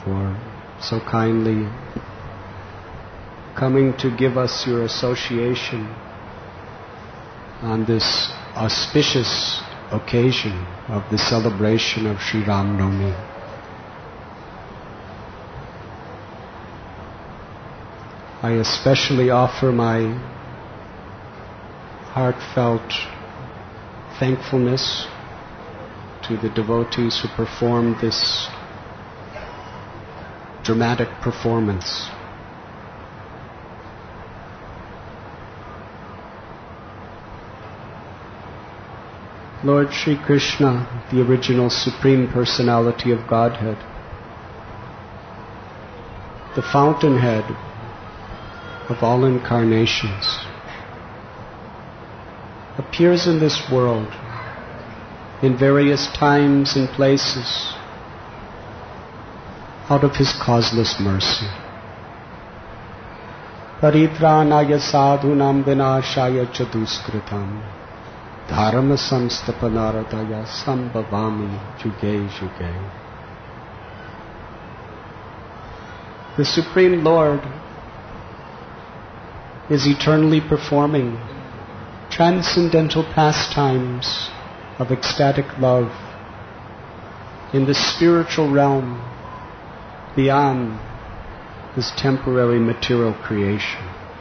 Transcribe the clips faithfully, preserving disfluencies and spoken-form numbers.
for so kindly coming to give us your association on this auspicious occasion of the celebration of Sri Ram Navami. I especially offer my heartfelt thankfulness to the devotees who performed this dramatic performance. Lord Sri Krishna, the original Supreme Personality of Godhead, the fountainhead of all incarnations, appears in this world in various times and places out of His causeless mercy. Paritranaya sadhunam vinashaya chaduskritam dharma samstapanaradaya sambhavami juge juge. The Supreme Lord is eternally performing transcendental pastimes of ecstatic love in the spiritual realm beyond this temporary material creation.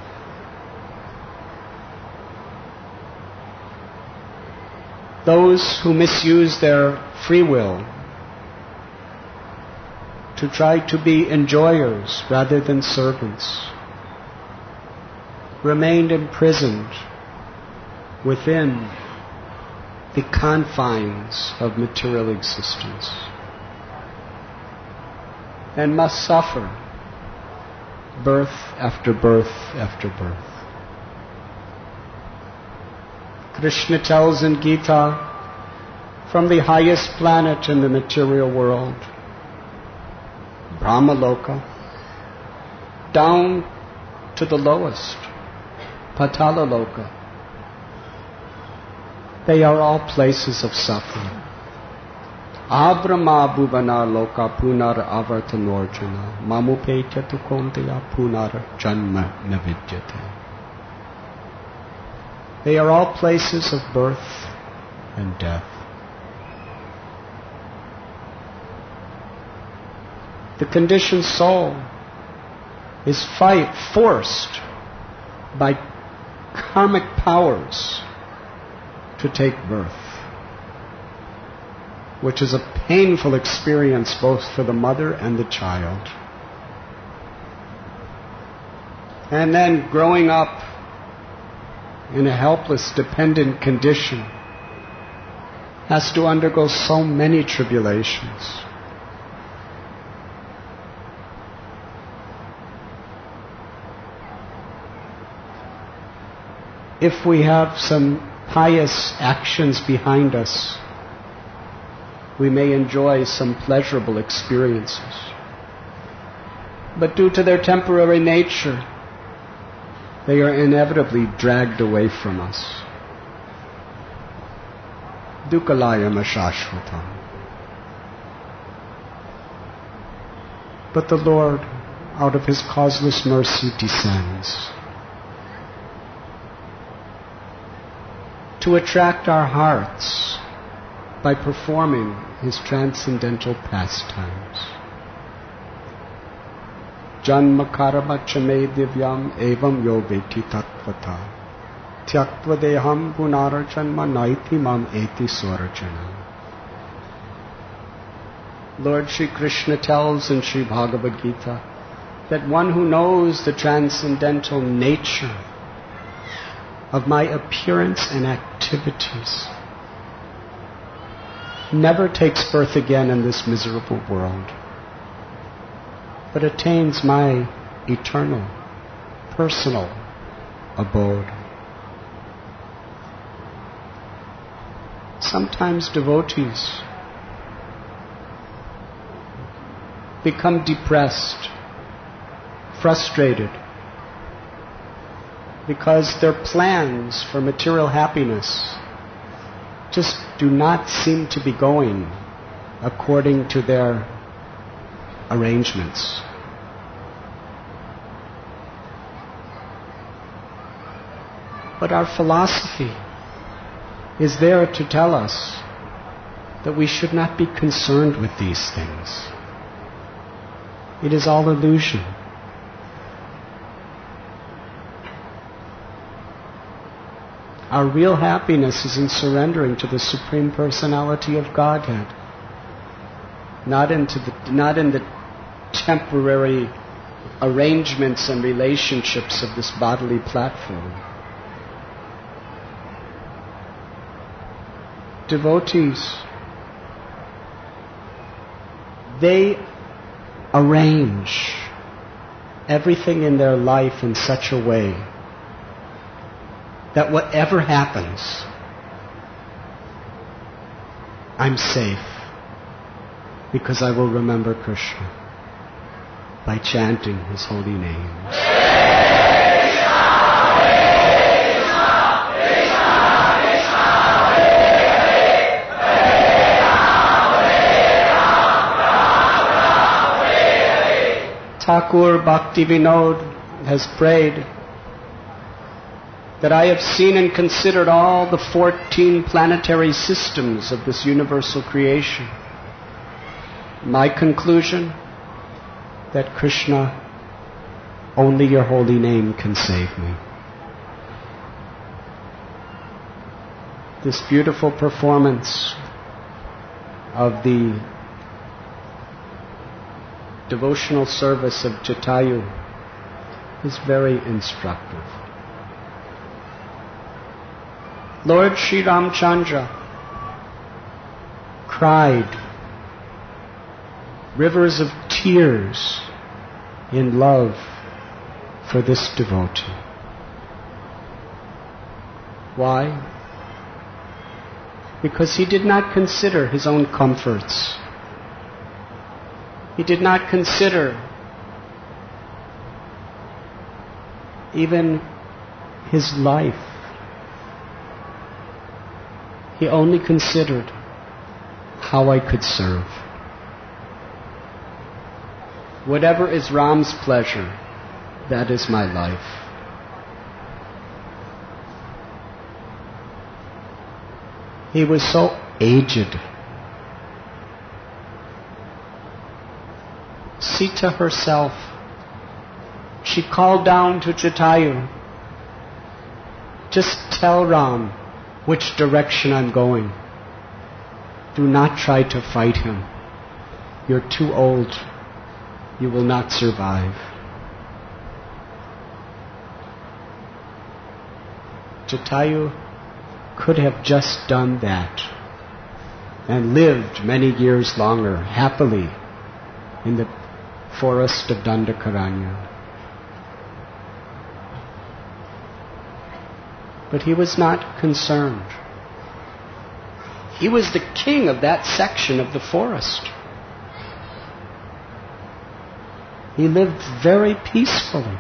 Those who misuse their free will to try to be enjoyers rather than servants remained imprisoned within the confines of material existence and must suffer birth after birth after birth. Krishna tells in Gita, from the highest planet in the material world, Brahmaloka, down to the lowest, Patalaloka, they are all places of suffering. Abrama bhuvana loka punar avartanorjana mamupetya tukonteya punar janma navidyate. They are all places of birth and death. The conditioned soul is fight, forced by karmic powers to take birth, which is a painful experience both for the mother and the child. And then growing up in a helpless, dependent condition has to undergo so many tribulations. If we have some pious actions behind us, we may enjoy some pleasurable experiences. But due to their temporary nature, they are inevitably dragged away from us. Dukkalayam ashashvatam. But the Lord, out of His causeless mercy, descends to attract our hearts by performing His transcendental pastimes. Janma karma chame divyam evam yo veti tattvata tyaktva deham gunara janma naiti mam eti swarajana. Lord Sri Krishna tells in Sri Bhagavad Gita that one who knows the transcendental nature of my appearance and activities never takes birth again in this miserable world, but attains my eternal, personal abode. Sometimes devotees become depressed, frustrated, because their plans for material happiness just do not seem to be going according to their arrangements. But our philosophy is there to tell us that we should not be concerned with these things. It is all illusion. Our real happiness is in surrendering to the Supreme Personality of Godhead, not into the, not in the temporary arrangements and relationships of this bodily platform. Devotees, they arrange everything in their life in such a way that whatever happens, I'm safe because I will remember Krishna by chanting His holy names. Thakur Bhaktivinoda has prayed that I have seen and considered all the fourteen planetary systems of this universal creation. My conclusion, that Krishna, only your holy name can save me. This beautiful performance of the devotional service of Jatayu is very instructive. Lord Sri Ramchandra cried rivers of tears in love for this devotee. Why? Because he did not consider his own comforts. He did not consider even his life. He only considered how I could serve. Whatever is Ram's pleasure, that is my life. He was so aged. Sita herself, she called down to Jatayu, just tell Ram which direction I'm going. Do not try to fight him. You're too old. You will not survive. Jatayu could have just done that and lived many years longer, happily, in the forest of Dandakaranya. But he was not concerned. He was the king of that section of the forest. He lived very peacefully.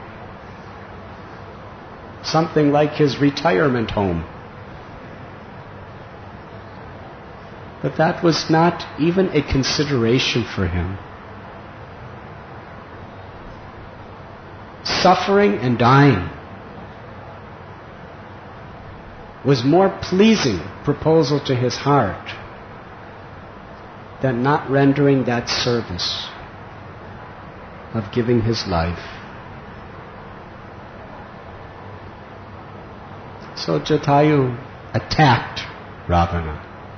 Something like his retirement home. But that was not even a consideration for him. Suffering and dying was more pleasing proposal to his heart than not rendering that service of giving his life. So Jatayu attacked Ravana.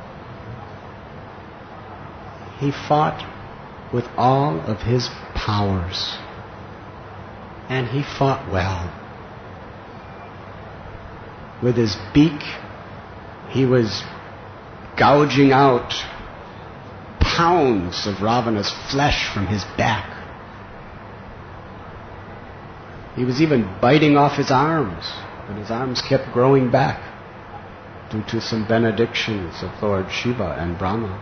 He fought with all of his powers. And he fought well. With his beak, he was gouging out pounds of Ravana's flesh from his back. He was even biting off his arms, but his arms kept growing back due to some benedictions of Lord Shiva and Brahma.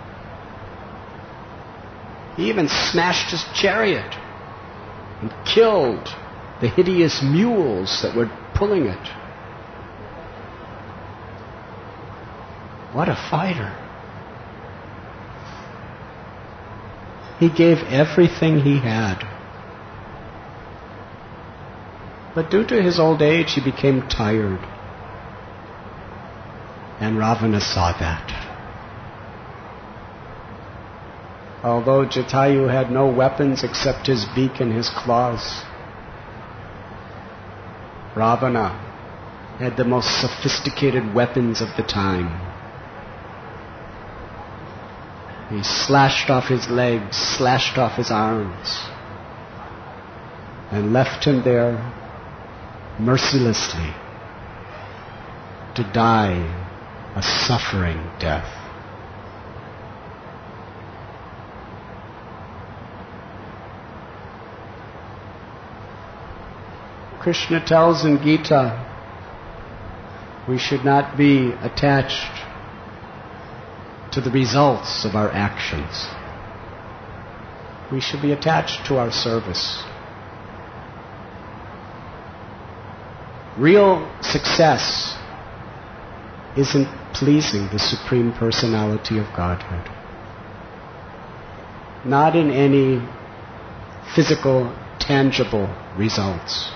He even smashed his chariot and killed the hideous mules that were pulling it. What a fighter. He gave everything he had. But due to his old age, he became tired. And Ravana saw that. Although Jatayu had no weapons except his beak and his claws, Ravana had the most sophisticated weapons of the time. He slashed off his legs, slashed off his arms, and left him there mercilessly to die a suffering death. Krishna tells in Gita, we should not be attached to the results of our actions. We should be attached to our service. Real success isn't pleasing the Supreme Personality of Godhead. Not in any physical, tangible results.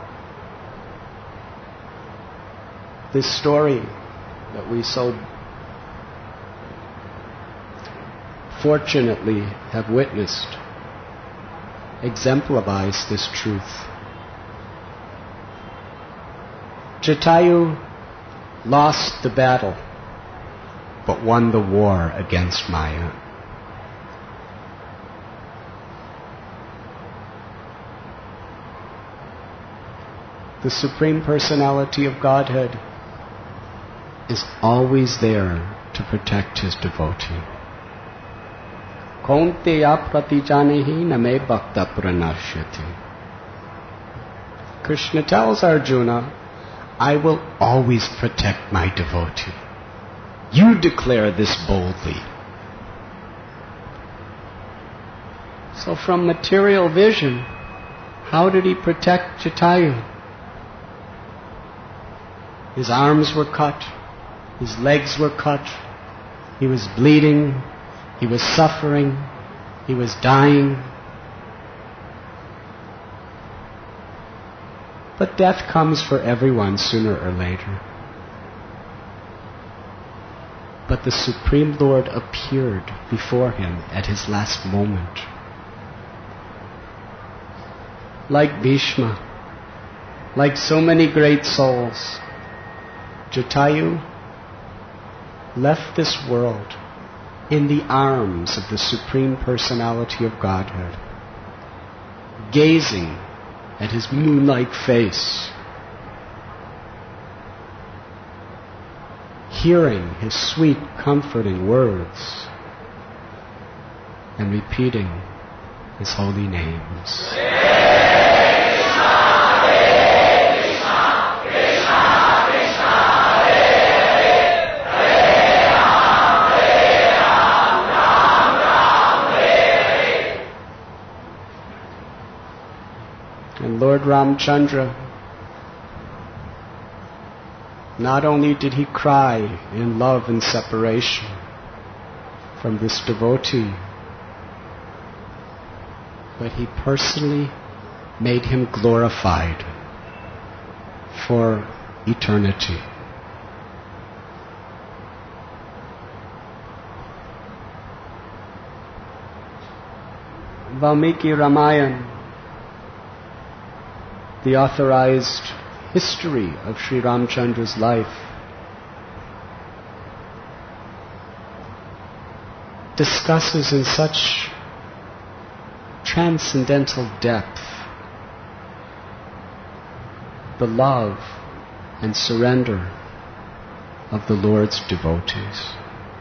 This story that we so fortunately have witnessed exemplifies this truth. Jatayu lost the battle, but won the war against Maya. The Supreme Personality of Godhead is always there to protect his devotee. Kaunteya pratijanehi name bhakta pranashyati. Krishna tells Arjuna, I will always protect my devotee. You declare this boldly. So from material vision, how did he protect Jatayu? His arms were cut. His legs were cut. He was bleeding. He was suffering. He was dying. But death comes for everyone sooner or later. But the Supreme Lord appeared before him at his last moment. Like Bhishma, like so many great souls, Jatayu left this world in the arms of the Supreme Personality of Godhead, gazing at his moon-like face, hearing his sweet, comforting words, and repeating his holy names. Lord Ramchandra, not only did he cry in love and separation from this devotee, but he personally made him glorified for eternity. Valmiki Ramayana, the authorized history of Sri Ramchandra's life, discusses in such transcendental depth the love and surrender of the Lord's devotees.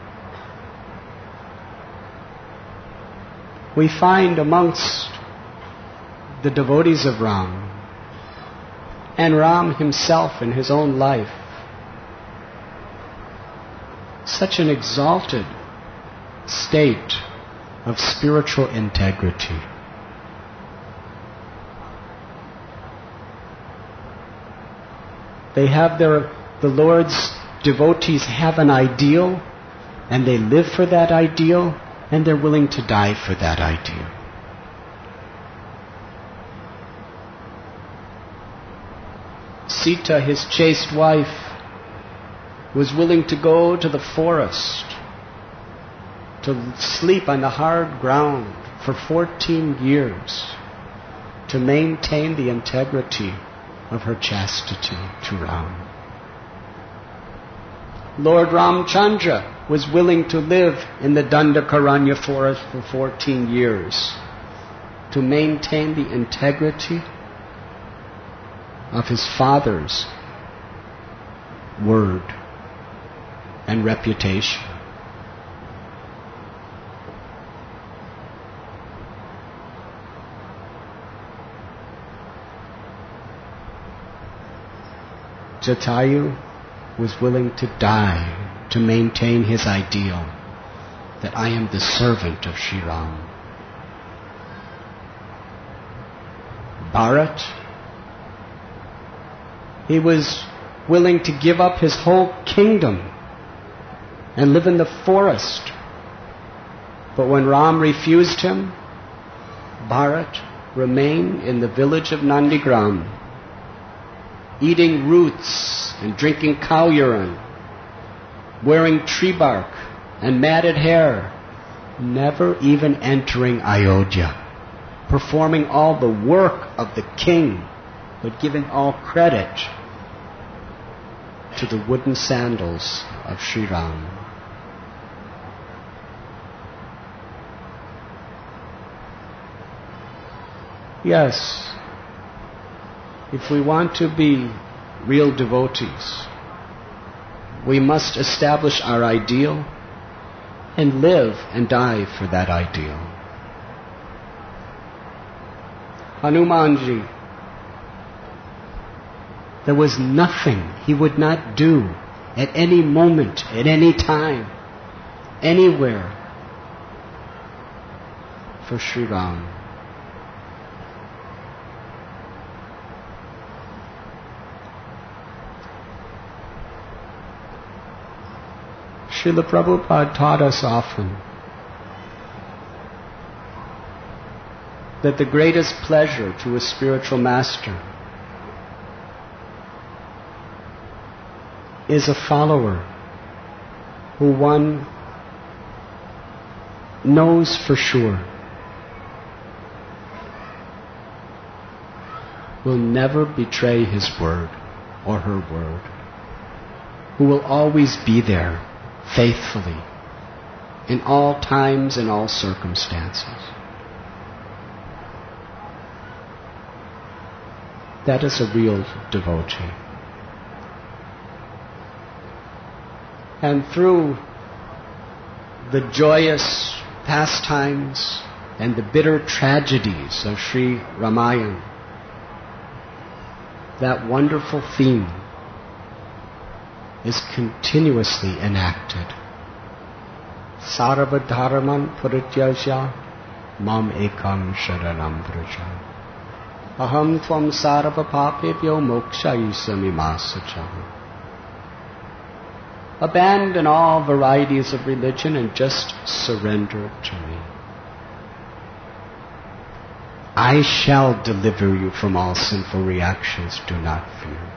We find amongst the devotees of Ram, and Ram himself in his own life, such an exalted state of spiritual integrity. They have their, the Lord's devotees have an ideal, and they live for that ideal, And they're willing to die for that ideal. Sita, his chaste wife, was willing to go to the forest to sleep on the hard ground for fourteen years to maintain the integrity of her chastity to Ram. Lord Ramchandra was willing to live in the Dandakaranya forest for fourteen years to maintain the integrity of his father's word and reputation. Jatayu was willing to die to maintain his ideal that I am the servant of Sri Ram. Bharat, he was willing to give up his whole kingdom and live in the forest. But when Ram refused him, Bharat remained in the village of Nandigram, eating roots and drinking cow urine, wearing tree bark and matted hair, never even entering Ayodhya, performing all the work of the king, but giving all credit to the wooden sandals of Sri Ram. Yes, if we want to be real devotees, we must establish our ideal and live and die for that ideal. Hanumanji, there was nothing he would not do at any moment, at any time, anywhere for Sri Ram. Srila Prabhupada taught us often that the greatest pleasure to a spiritual master is a follower who one knows for sure will never betray his word or her word, who will always be there faithfully in all times and all circumstances. That is a real devotee. And through the joyous pastimes and the bitter tragedies of Sri Ramayana, that wonderful theme is continuously enacted. Sarva dharman parityajya mam ekam sharanam vraja. Aham tvam sarva papebhyo mokshayisami masacha. Abandon all varieties of religion and just surrender to me. I shall deliver you from all sinful reactions, do not fear.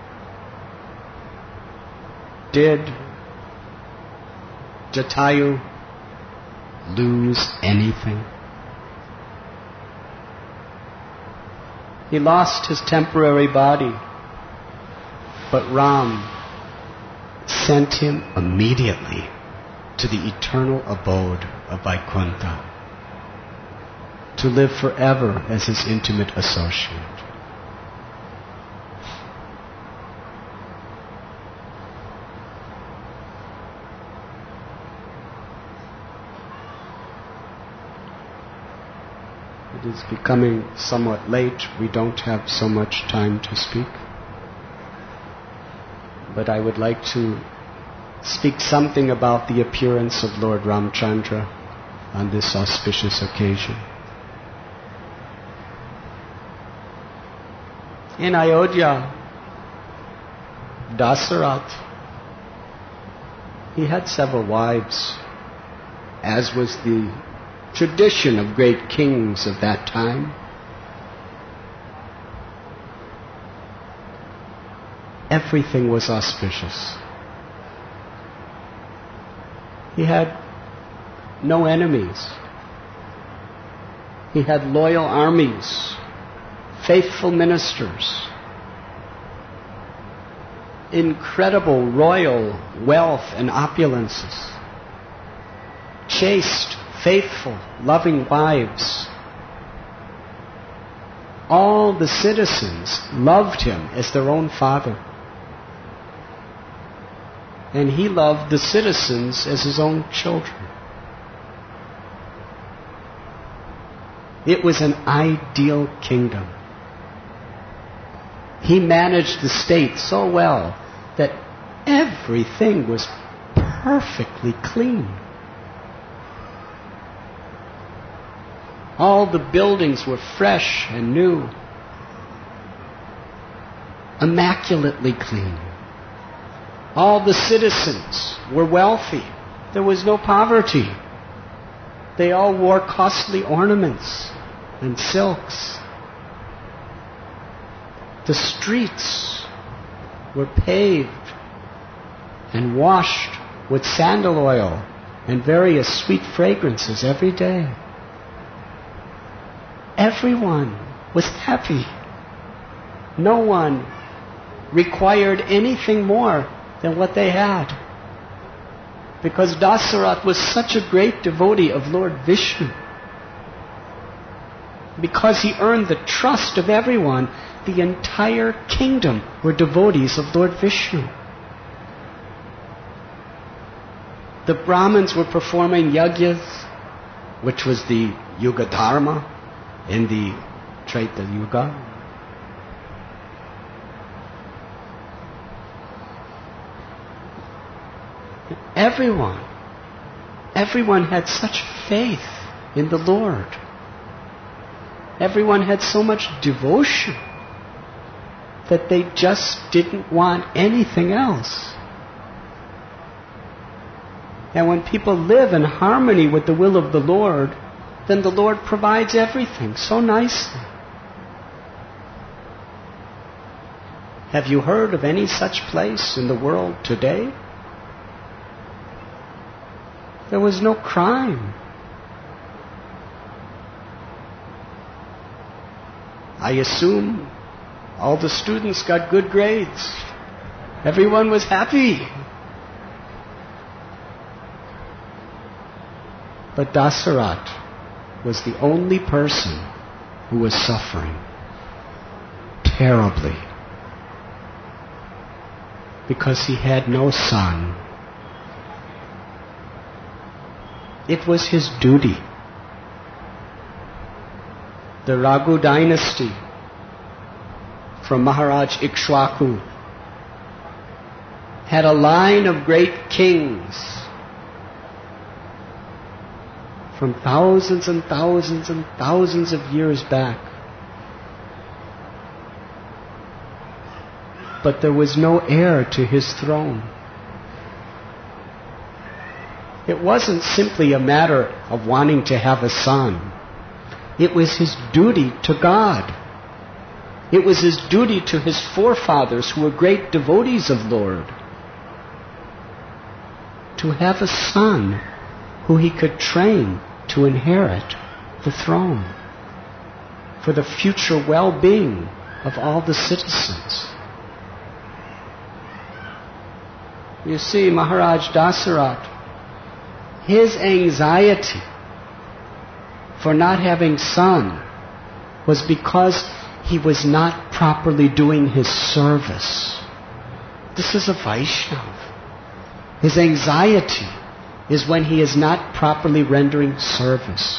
Did Jatayu lose anything? He lost his temporary body, but Ram sent him immediately to the eternal abode of Vaikuntha to live forever as his intimate associate. It is becoming somewhat late. We don't have so much time to speak. But I would like to speak something about the appearance of Lord Ramchandra on this auspicious occasion. In Ayodhya, Dasarath, he had several wives. as was the tradition of great kings of that time. Everything was auspicious. He had no enemies. He had loyal armies, faithful ministers, incredible royal wealth and opulences, chaste, faithful, loving wives. All the citizens loved him as their own father. And he loved the citizens as his own children. It was an ideal kingdom. He managed the state so well that everything was perfectly clean. All the buildings were fresh and new, immaculately clean. All the citizens were wealthy. There was no poverty. They all wore costly ornaments and silks. The streets were paved and washed with sandal oil and various sweet fragrances every day. Everyone was happy. No one required anything more than what they had. Because Dasarath was such a great devotee of Lord Vishnu. Because he earned the trust of everyone, the entire kingdom were devotees of Lord Vishnu. The Brahmins were performing yajnas, which was the Yuga Dharma in the Treta Yuga. Everyone, everyone had such faith in the Lord. Everyone had so much devotion that they just didn't want anything else. And when people live in harmony with the will of the Lord, then the Lord provides everything so nicely. Have you heard of any such place in the world today? There was no crime. I assume all the students got good grades. Everyone was happy. But Dasarath was the only person who was suffering terribly because he had no son. It was his duty. The Raghu dynasty from Maharaj Ikshwaku had a line of great kings from thousands and thousands and thousands of years back. But there was no heir to his throne. It wasn't simply a matter of wanting to have a son. It was his duty to God. It was his duty to his forefathers who were great devotees of Lord to have a son who he could train to inherit the throne for the future well-being of all the citizens. You see, Maharaj Dasarath, his anxiety for not having son was because he was not properly doing his service. This is a Vaishnava. His anxiety is when he is not properly rendering service.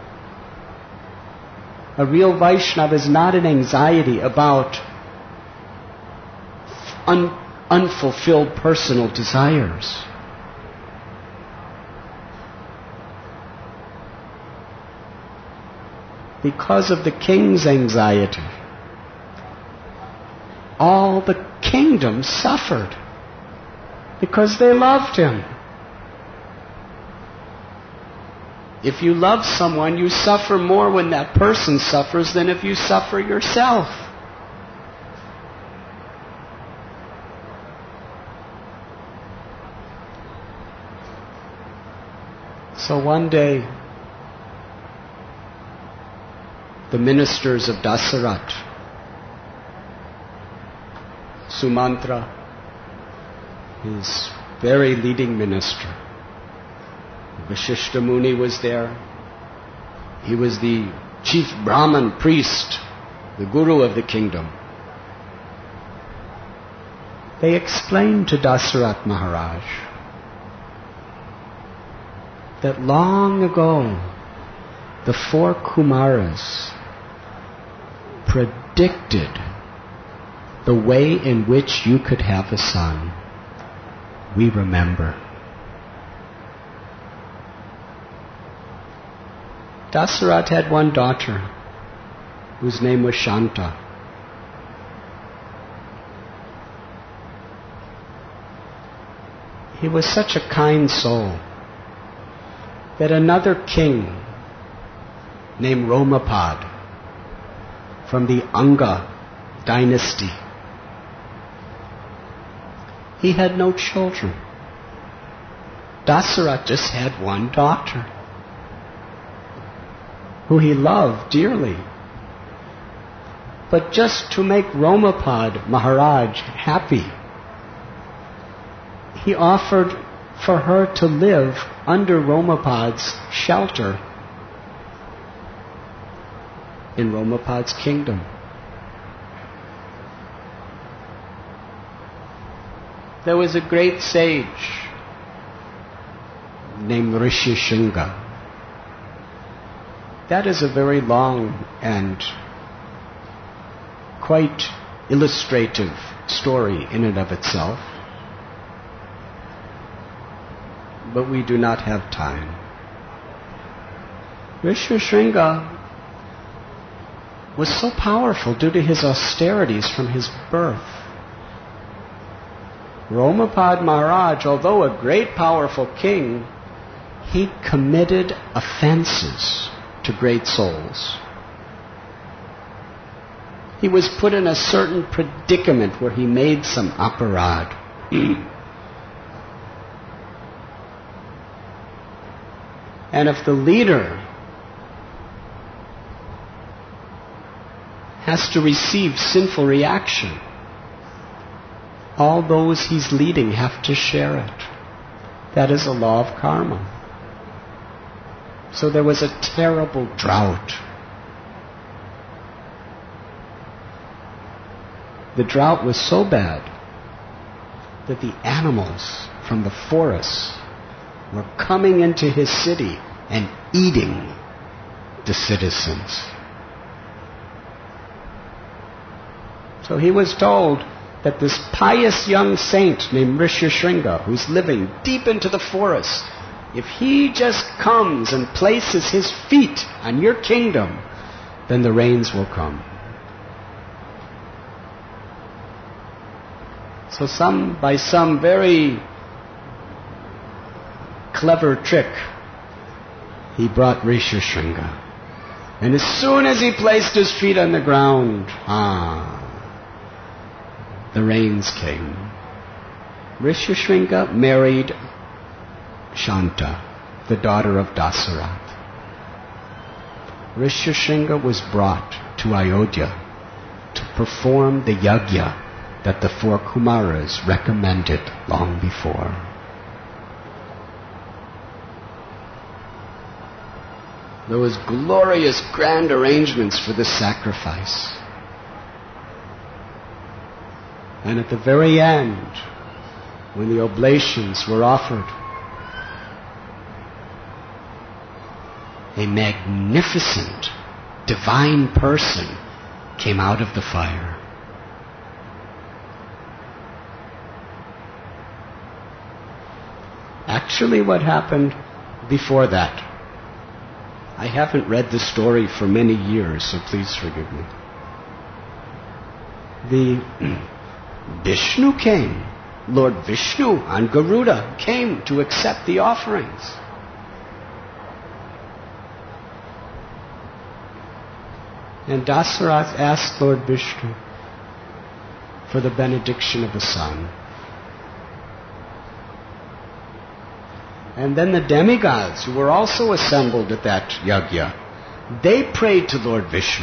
A real Vaishnava is not an anxiety about un- unfulfilled personal desires. Because of the king's anxiety, all the kingdom suffered because they loved him. If you love someone, you suffer more when that person suffers than if you suffer yourself. So one day, the ministers of Dasarat, Sumantra, his very leading minister, Vashishta Muni was there. He was the chief Brahmin priest, the guru of the kingdom. They explained to Dasarat Maharaj that long ago the four Kumaras predicted the way in which you could have a son. We remember. Dasarat had one daughter whose name was Shanta. He was such a kind soul that another king named Romapad from the Anga dynasty, he had no children. Dasarat just had one daughter who he loved dearly. But just to make Romapad Maharaj happy, he offered for her to live under Romapad's shelter in Romapad's kingdom. There was a great sage named Rishi Shringa. That is a very long and quite illustrative story in and of itself. But we do not have time. Rishi Shringa was so powerful due to his austerities from his birth. Romapad Maharaj, although a great powerful king, he committed offenses to great souls. He was put in a certain predicament where he made some aparad. And if the leader has to receive sinful reaction, all those he's leading have to share it. That is a law of karma. So there was a terrible drought. The drought was so bad that the animals from the forests were coming into his city and eating the citizens. So he was told that this pious young saint named Rishi Shringa, who's living deep into the forest, if he just comes and places his feet on your kingdom, then the rains will come. So some, by some very clever trick, he brought Rishi Shringa. And as soon as he placed his feet on the ground, ah, the rains came. Rishi Shringa married Shanta, the daughter of Dasarat. Rishi Shringa was brought to Ayodhya to perform the yajna that the four Kumaras recommended long before. There was glorious, grand arrangements for this sacrifice. And at the very end, when the oblations were offered, a magnificent, divine person came out of the fire. Actually, what happened before that, I haven't read the story for many years, so please forgive me. The Vishnu came. Lord Vishnu on Garuda came to accept the offerings. And Dasarath asked Lord Vishnu for the benediction of a son. And then the demigods, who were also assembled at that yajna, they prayed to Lord Vishnu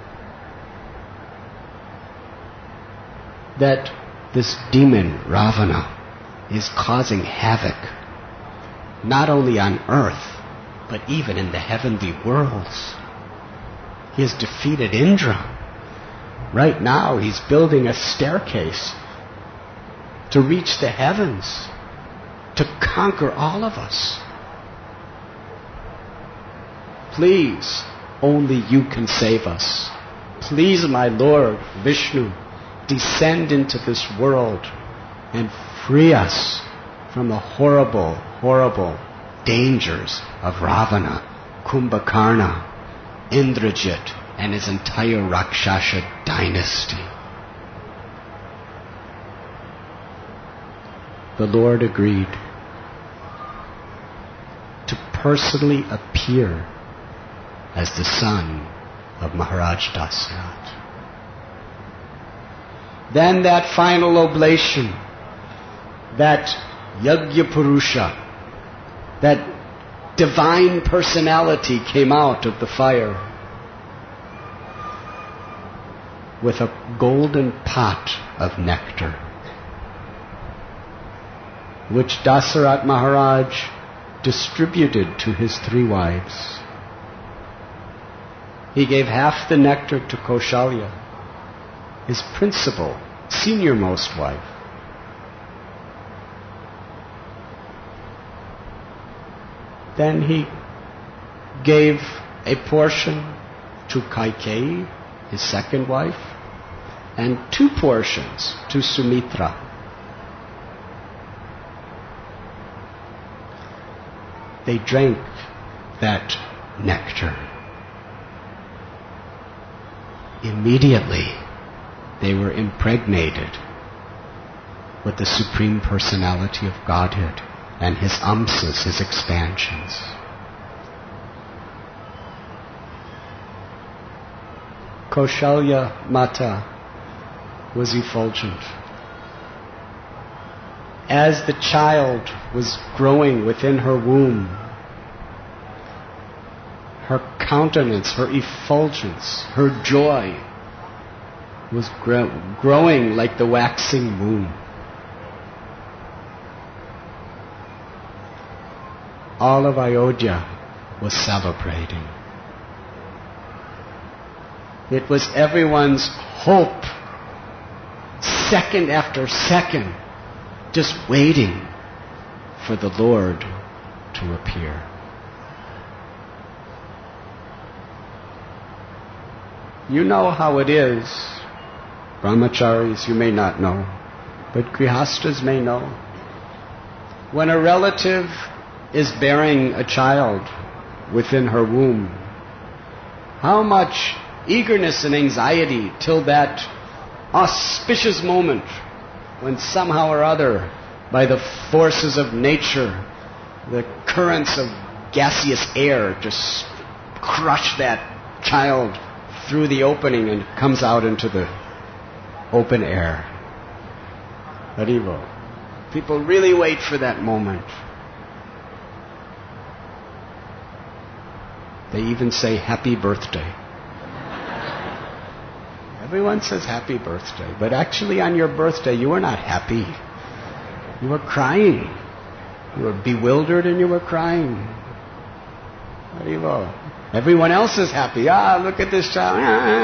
that this demon, Ravana, is causing havoc, not only on earth, but even in the heavenly worlds. He has defeated Indra. Right now, he's building a staircase to reach the heavens, to conquer all of us. Please, only you can save us. Please, my Lord Vishnu, descend into this world and free us from the horrible, horrible dangers of Ravana, Kumbhakarna, Indrajit, and his entire Rakshasa dynasty. The Lord agreed to personally appear as the son of Maharaj Dasarath. Then that final oblation, that Yajna Purusha, that divine personality came out of the fire with a golden pot of nectar, which Dasarath Maharaj distributed to his three wives. He gave half the nectar to Kaushalya, his principal, senior-most wife. Then he gave a portion to Kaikeyi, his second wife, and two portions to Sumitra. They drank that nectar. Immediately, they were impregnated with the Supreme Personality of Godhead and his amsas, his expansions. Kaushalya Mata was effulgent. As the child was growing within her womb, her countenance, her effulgence, her joy was grow- growing like the waxing moon. All of Ayodhya was celebrating. It was everyone's hope, second after second, just waiting for the Lord to appear. You know how it is. Brahmacharis, you may not know, but Grihastas may know. When a relative is bearing a child within her womb, how much eagerness and anxiety till that auspicious moment when somehow or other, by the forces of nature, the currents of gaseous air just crush that child through the opening and comes out into the open air. Haribo. People really wait for that moment. They even say happy birthday. Everyone says happy birthday, but actually on your birthday you were not happy. You were crying. You were bewildered and you were crying. Haribo. Everyone else is happy. Ah, look at this child.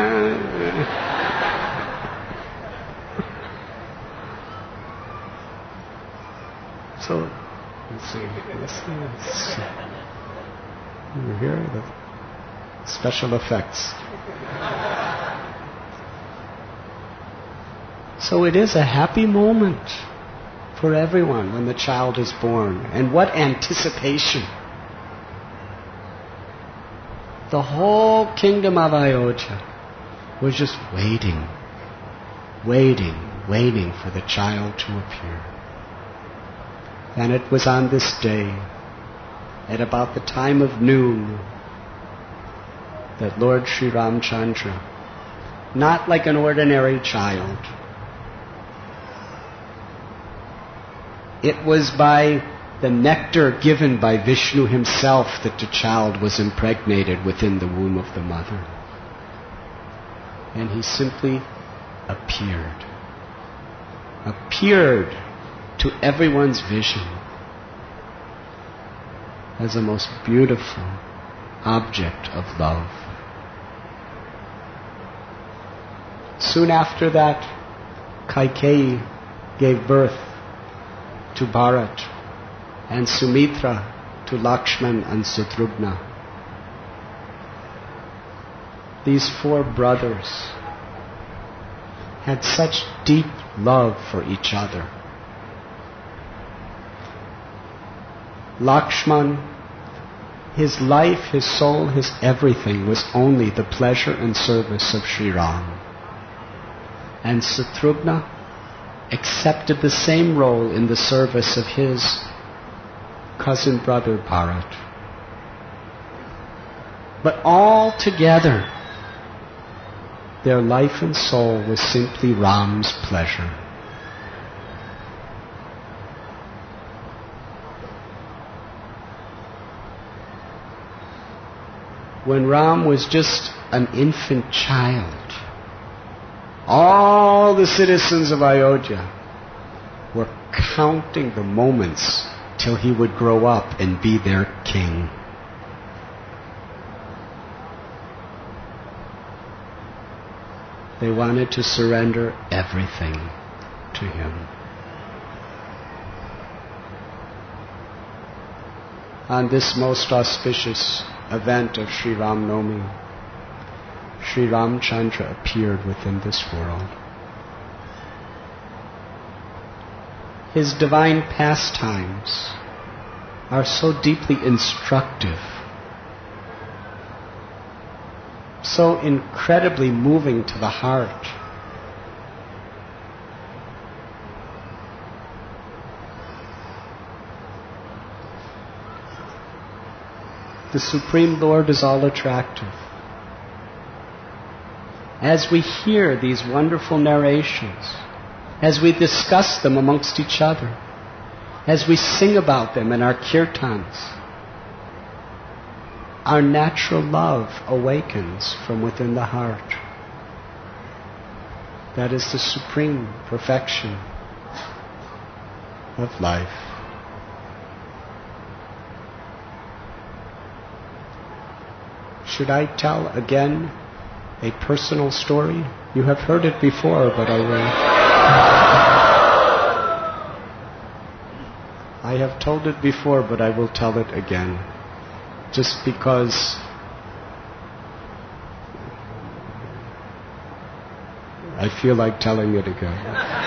So, let's see. Let's see. Let's see. Over here, the special effects. So it is a happy moment for everyone when the child is born. And what anticipation! The whole kingdom of Ayodhya was just waiting, waiting, waiting for the child to appear. And it was on this day, at about the time of noon, that Lord Sri Ramchandra, not like an ordinary child, it was by the nectar given by Vishnu himself that the child was impregnated within the womb of the mother. And he simply appeared. Appeared to everyone's vision as a most beautiful object of love. Soon after that, Kaikeyi gave birth to Bharat, and Sumitra to Lakshman and Shatrughna. These four brothers had such deep love for each other. Lakshman, his life, his soul, his everything was only the pleasure and service of Sri Ram. And Shatrughna accepted the same role in the service of his cousin brother Bharat. But all together, their life and soul was simply Ram's pleasure. When Ram was just an infant child, all the citizens of Ayodhya were counting the moments till he would grow up and be their king. They wanted to surrender everything to him. On this most auspicious event of Sri Ram Navami, Sri Ramchandra appeared within this world. His divine pastimes are so deeply instructive, so incredibly moving to the heart. The Supreme Lord is all attractive. As we hear these wonderful narrations, as we discuss them amongst each other, as we sing about them in our kirtans, our natural love awakens from within the heart. That is the supreme perfection of life. Should I tell again a personal story? You have heard it before, but I will. I have told it before, but I will tell it again. Just because I feel like telling it again.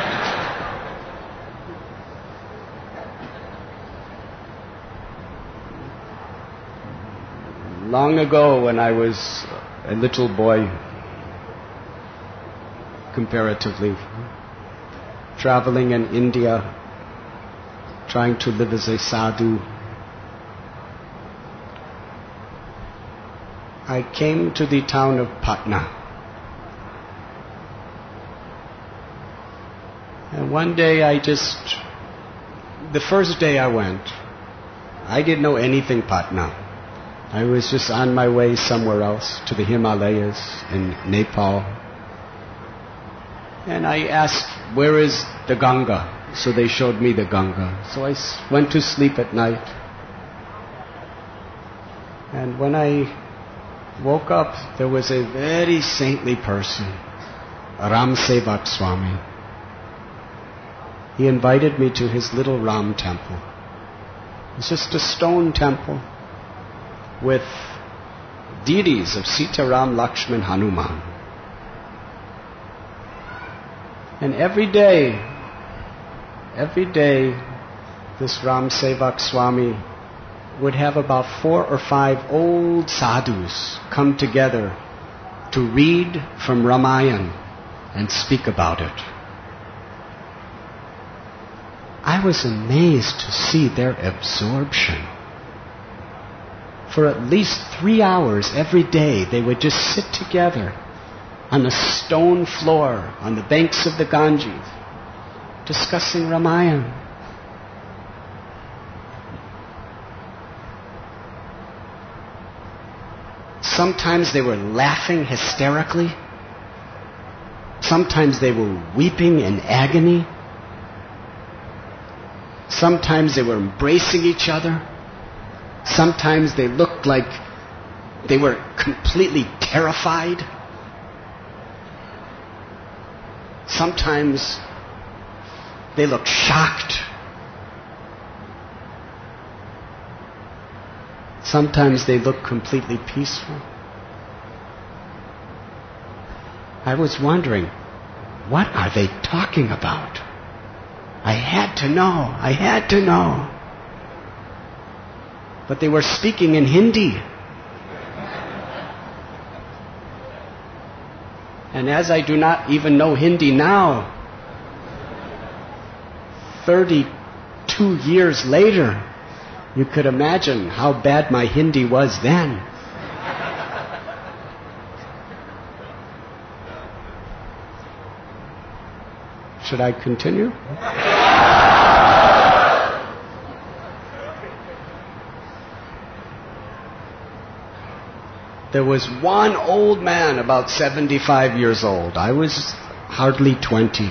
Long ago, when I was a little boy, comparatively, traveling in India, trying to live as a sadhu, I came to the town of Patna. And one day I just, the first day I went, I didn't know anything Patna. I was just on my way somewhere else, to the Himalayas in Nepal. And I asked, where is the Ganga? So they showed me the Ganga. So I went to sleep at night. And when I woke up, there was a very saintly person, Ram Sevak Swami. He invited me to his little Ram temple. It's just a stone temple with deities of Sita, Ram, Lakshman, Hanuman. And every day, every day, this Ram Sevak Swami would have about four or five old sadhus come together to read from Ramayana and speak about it. I was amazed to see their absorption. for at least three hours every day, they would just sit together on a stone floor on the banks of the Ganges, discussing Ramayana. Sometimes they were laughing hysterically. Sometimes they were weeping in agony. Sometimes they were embracing each other. Sometimes they looked like they were completely terrified. Sometimes they looked shocked. Sometimes they looked completely peaceful. I was wondering, what are they talking about? I had to know. I had to know. But they were speaking in Hindi. And as I do not even know Hindi now, thirty-two years later, you could imagine how bad my Hindi was then. Should I continue? There was one old man, about seventy-five years old. I was hardly twenty.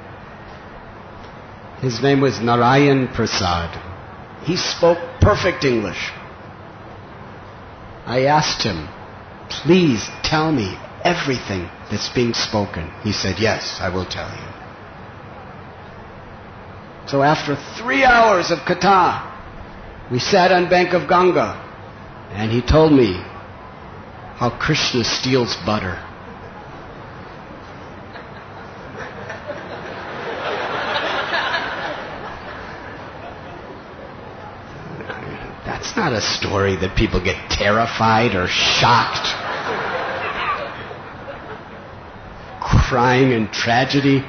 His name was Narayan Prasad. He spoke perfect English. I asked him, please tell me everything that's being spoken. He said, yes, I will tell you. So after three hours of katha, we sat on bank of Ganga, and he told me how Krishna steals butter. That's not a story that people get terrified or shocked, crying in tragedy.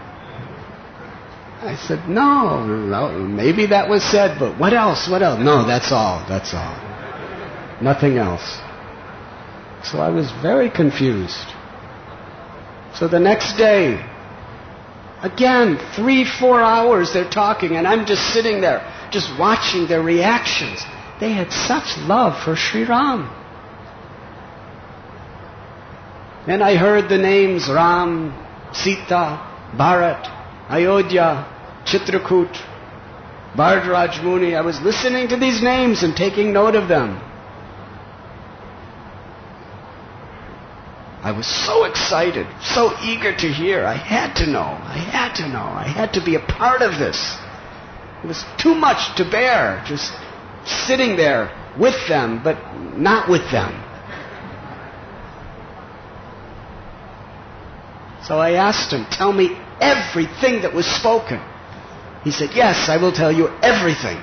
I said, no, no, maybe that was said, but what else? What else? No, that's all, that's all. Nothing else. So I was very confused. So the next day, again, three, four hours they're talking, and I'm just sitting there, just watching their reactions. They had such love for Sri Ram. Then I heard the names Ram, Sita, Bharat, Ayodhya, Chitrakoot, Bhardraj Muni. I was listening to these names and taking note of them. I was so excited, so eager to hear. I had to know. I had to know. I had to be a part of this. It was too much to bear, just sitting there with them, but not with them. So I asked him, tell me everything that was spoken. He said, yes, I will tell you everything.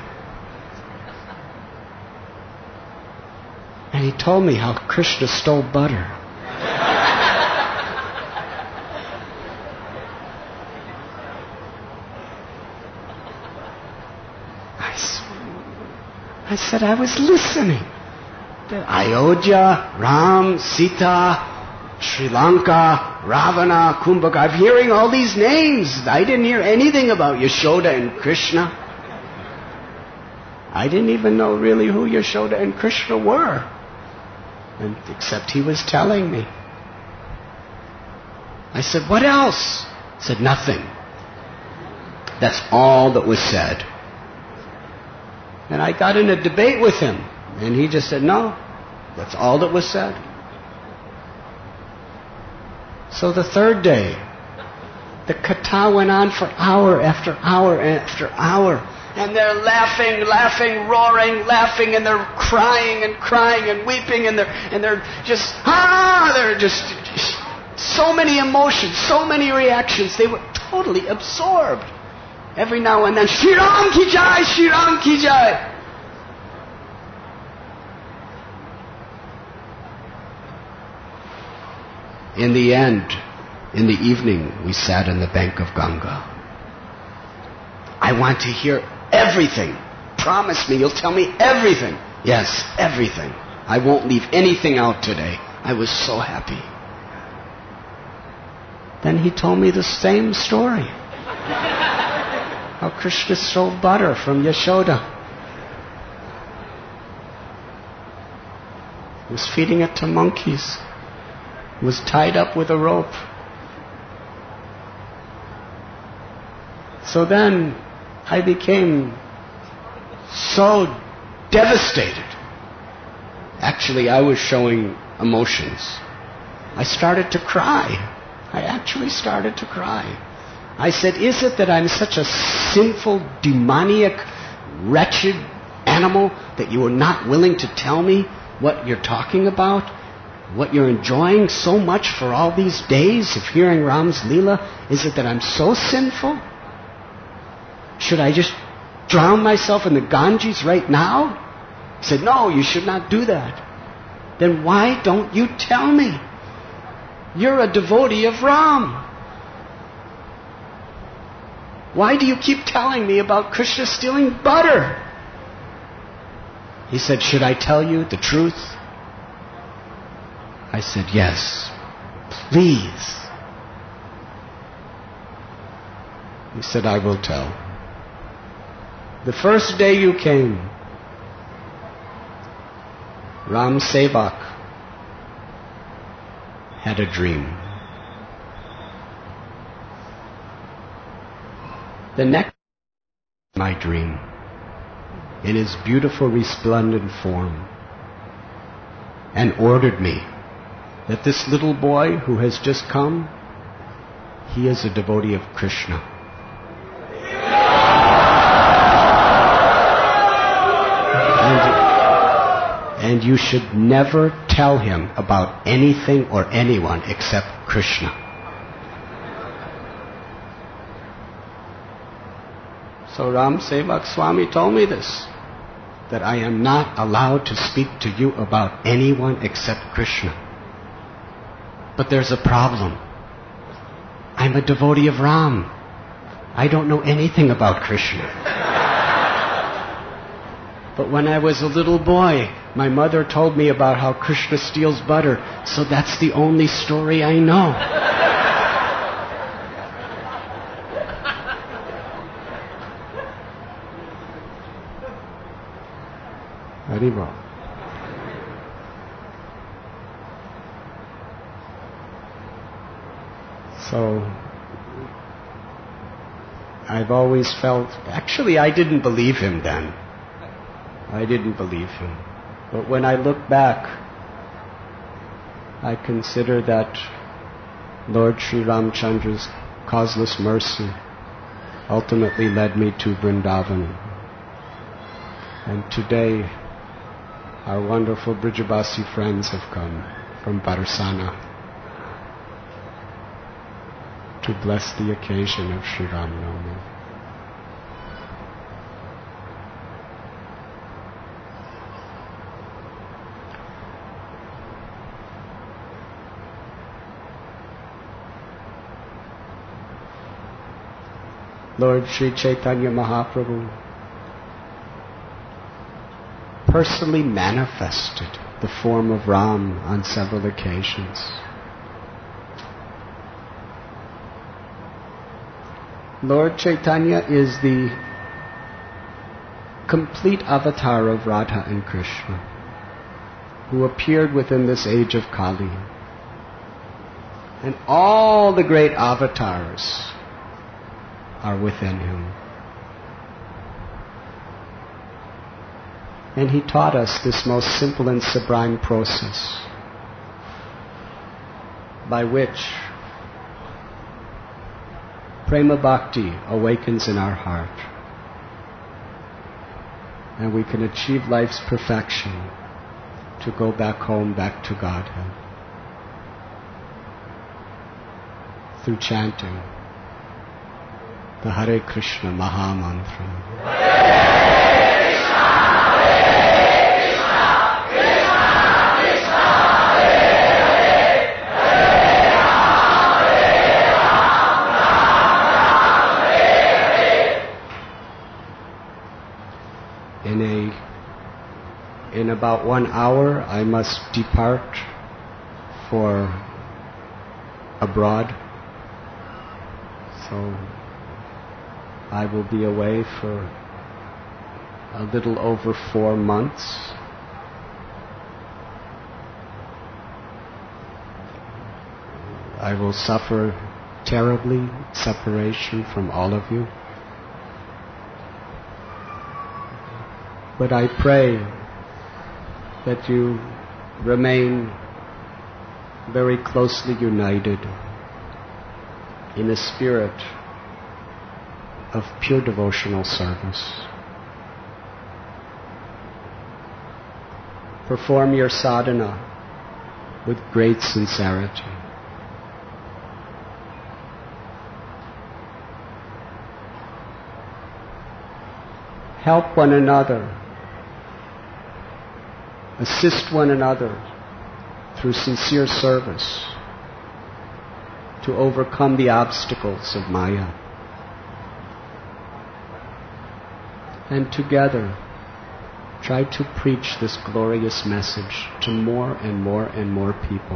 And he told me how Krishna stole butter. I said, I was listening. The Ayodhya, Ram, Sita, Sri Lanka, Ravana, Kumbhaka. I'm hearing all these names. I didn't hear anything about Yashoda and Krishna. I didn't even know really who Yashoda and Krishna were. And except he was telling me. I said, what else? He said, nothing. That's all that was said. And I got in a debate with him. And he just said, no, that's all that was said. So the third day, the katha went on for hour after hour after hour. And they're laughing, laughing, roaring, laughing, and they're crying and crying and weeping, and they're and they're just, ah, they're just, just so many emotions, so many reactions. They were totally absorbed. Every now and then, Shri Ram ki jai, Shri Ram ki jai. In the end, in the evening, we sat on the bank of Ganga. I want to hear everything. Promise me you'll tell me everything. Yes, everything. I won't leave anything out today. I was so happy. Then he told me the same story. How Krishna stole butter from Yashoda. He was feeding it to monkeys. He was tied up with a rope. So then I became so devastated. Actually, I was showing emotions. I started to cry. I actually started to cry. I said, is it that I'm such a sinful, demoniac, wretched animal that you are not willing to tell me what you're talking about? What you're enjoying so much for all these days of hearing Ram's Leela? Is it that I'm so sinful? Should I just drown myself in the Ganges right now? He said, no, you should not do that. Then why don't you tell me? You're a devotee of Ram. Why do you keep telling me about Krishna stealing butter? He said, should I tell you the truth? I said, yes, please. He said, I will tell. The first day you came, Ram Sevak had a dream. The next my dream, in his beautiful resplendent form, and ordered me that this little boy who has just come, he is a devotee of Krishna. And, and you should never tell him about anything or anyone except Krishna. So Ram Sevak Swami told me this, that I am not allowed to speak to you about anyone except Krishna. But there's a problem. I'm a devotee of Ram. I don't know anything about Krishna. But when I was a little boy, my mother told me about how Krishna steals butter, so that's the only story I know. Haribol. So, I've always felt, actually I didn't believe him then. I didn't believe him. But when I look back, I consider that Lord Sri Ramchandra's causeless mercy ultimately led me to Vrindavan. And today, our wonderful Brijabasi friends have come from Barsana to bless the occasion of Sri Ram Navami. Lord Sri Chaitanya Mahaprabhu personally manifested the form of Ram on several occasions. Lord Chaitanya is the complete avatar of Radha and Krishna, who appeared within this age of Kali. And all the great avatars are within him. And he taught us this most simple and sublime process by which Prema Bhakti awakens in our heart, and we can achieve life's perfection to go back home, back to Godhead, through chanting the Hare Krishna Maha Mantra. In a in about one hour I must depart for abroad. So I will be away for a little over four months. I will suffer terribly separation from all of you. But I pray that you remain very closely united in a spirit of pure devotional service. Perform your sadhana with great sincerity. Help one another. Assist one another through sincere service to overcome the obstacles of Maya. And together, try to preach this glorious message to more and more and more people.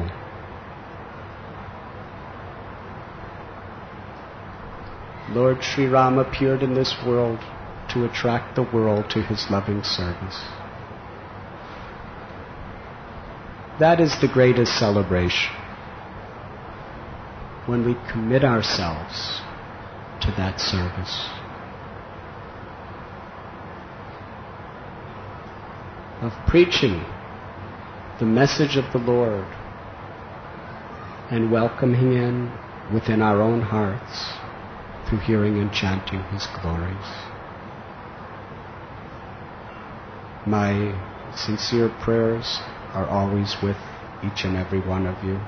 Lord Sri Ram appeared in this world to attract the world to his loving service. That is the greatest celebration, when we commit ourselves to that service. Of preaching the message of the Lord and welcoming in within our own hearts through hearing and chanting His glories. My sincere prayers are always with each and every one of you.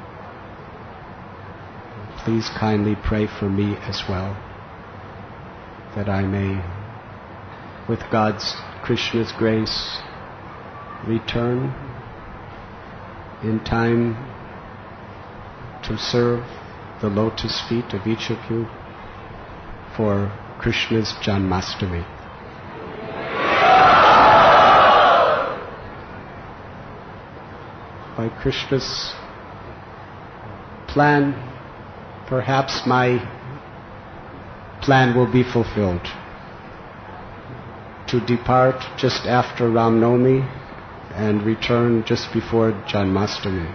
Please kindly pray for me as well, that I may, with God's, Krishna's grace, return in time to serve the lotus feet of each of you for Krishna's Janmashtami. By Krishna's plan, perhaps my plan will be fulfilled. To depart just after Ram Navami and return just before Janmashtami.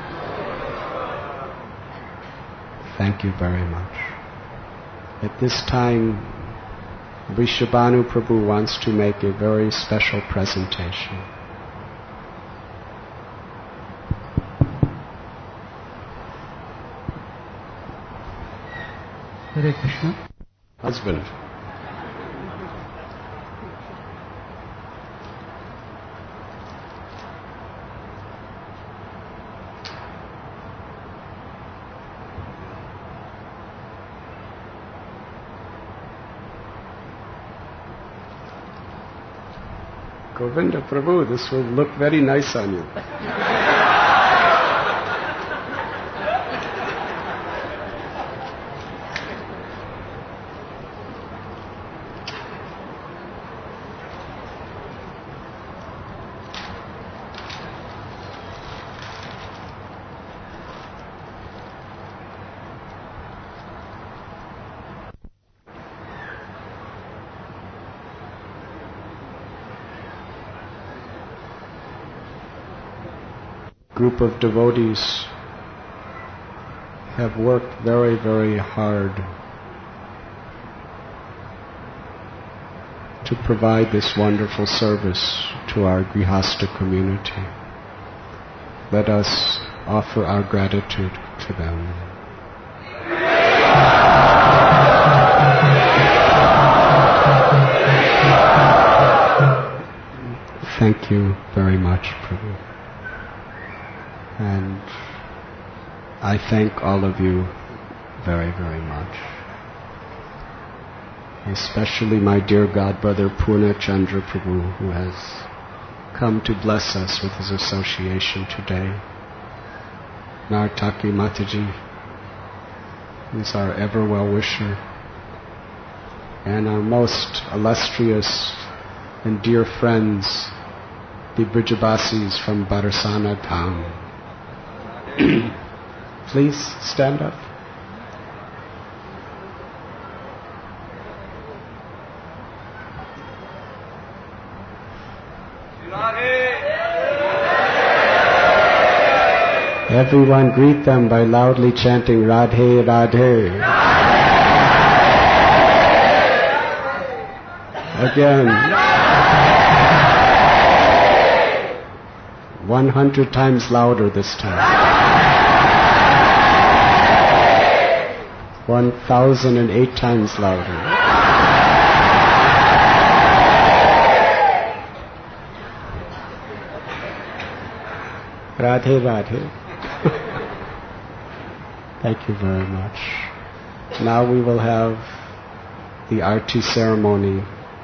Thank you very much. At this time, Vrishabhanu Prabhu wants to make a very special presentation. Hare Krishna. Husband. Govinda Prabhu, this will look very nice on you. Group of devotees have worked very, very hard to provide this wonderful service to our Grihastha community. Let us offer our gratitude to them. Thank you very much, Prabhu. And I thank all of you very, very much. Especially my dear godbrother Purna Chandra Prabhu, who has come to bless us with his association today. Nartaki Mataji is our ever well-wisher, and our most illustrious and dear friends, the Brijabasis from Barsana Dham. Please stand up. Everyone greet them by loudly chanting Radhe, Radhe. Again. One hundred times louder this time. One thousand and eight times louder. Radhe, Radhe. Thank you very much. Now we will have the Arti ceremony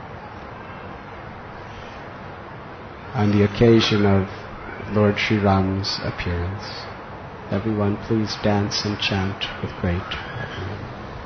on the occasion of Lord Sri Ram's appearance. Everyone please dance and chant with great happiness.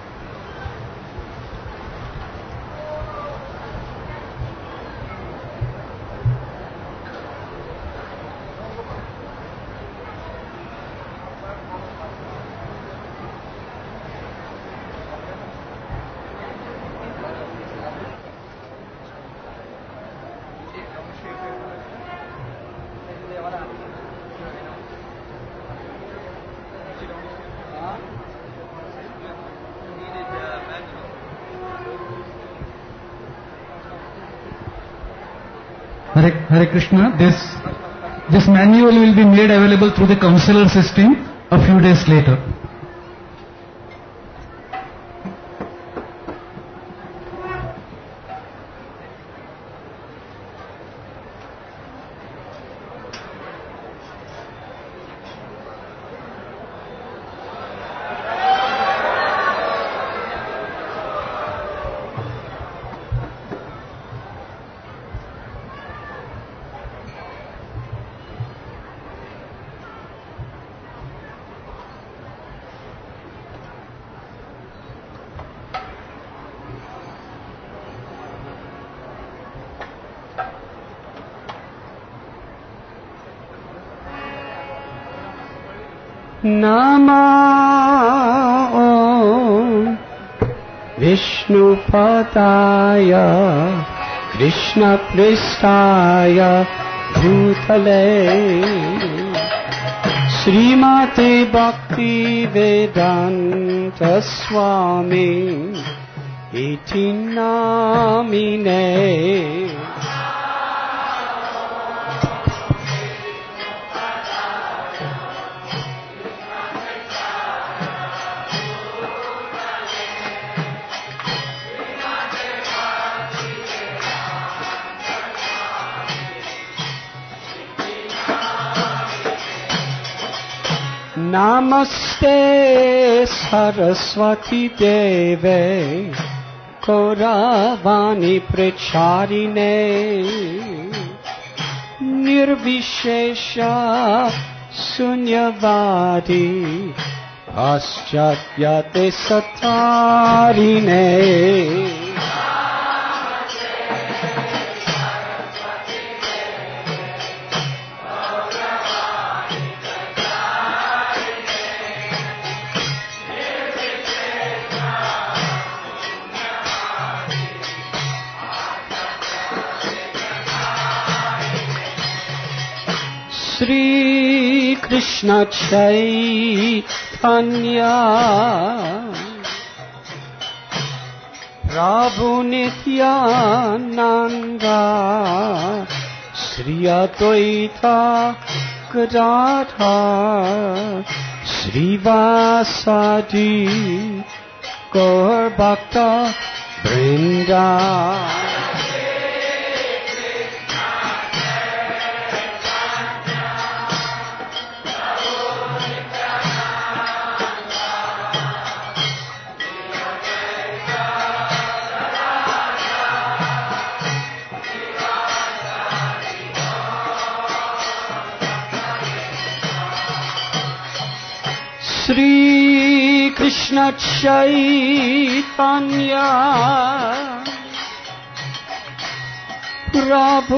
Hare, Hare Krishna, this, this manual will be made available through the counselor system a few days later. Namo Vishnupadaya Krishna Pristaya Bhutale Srimate Bhakti Vedanta Swami Iti Namine. Namaste Saraswati Deve Gauravani Pracharine Nirvishesha Sunyavadi Paschatyate Satarine. Shri Krishna Chaitanya Prabhu Nityananda Shri Advaita Gadadhar Shri Vasadi Gaur Bhakta Vrinda. Shri Krishna Chaitanya Prabhu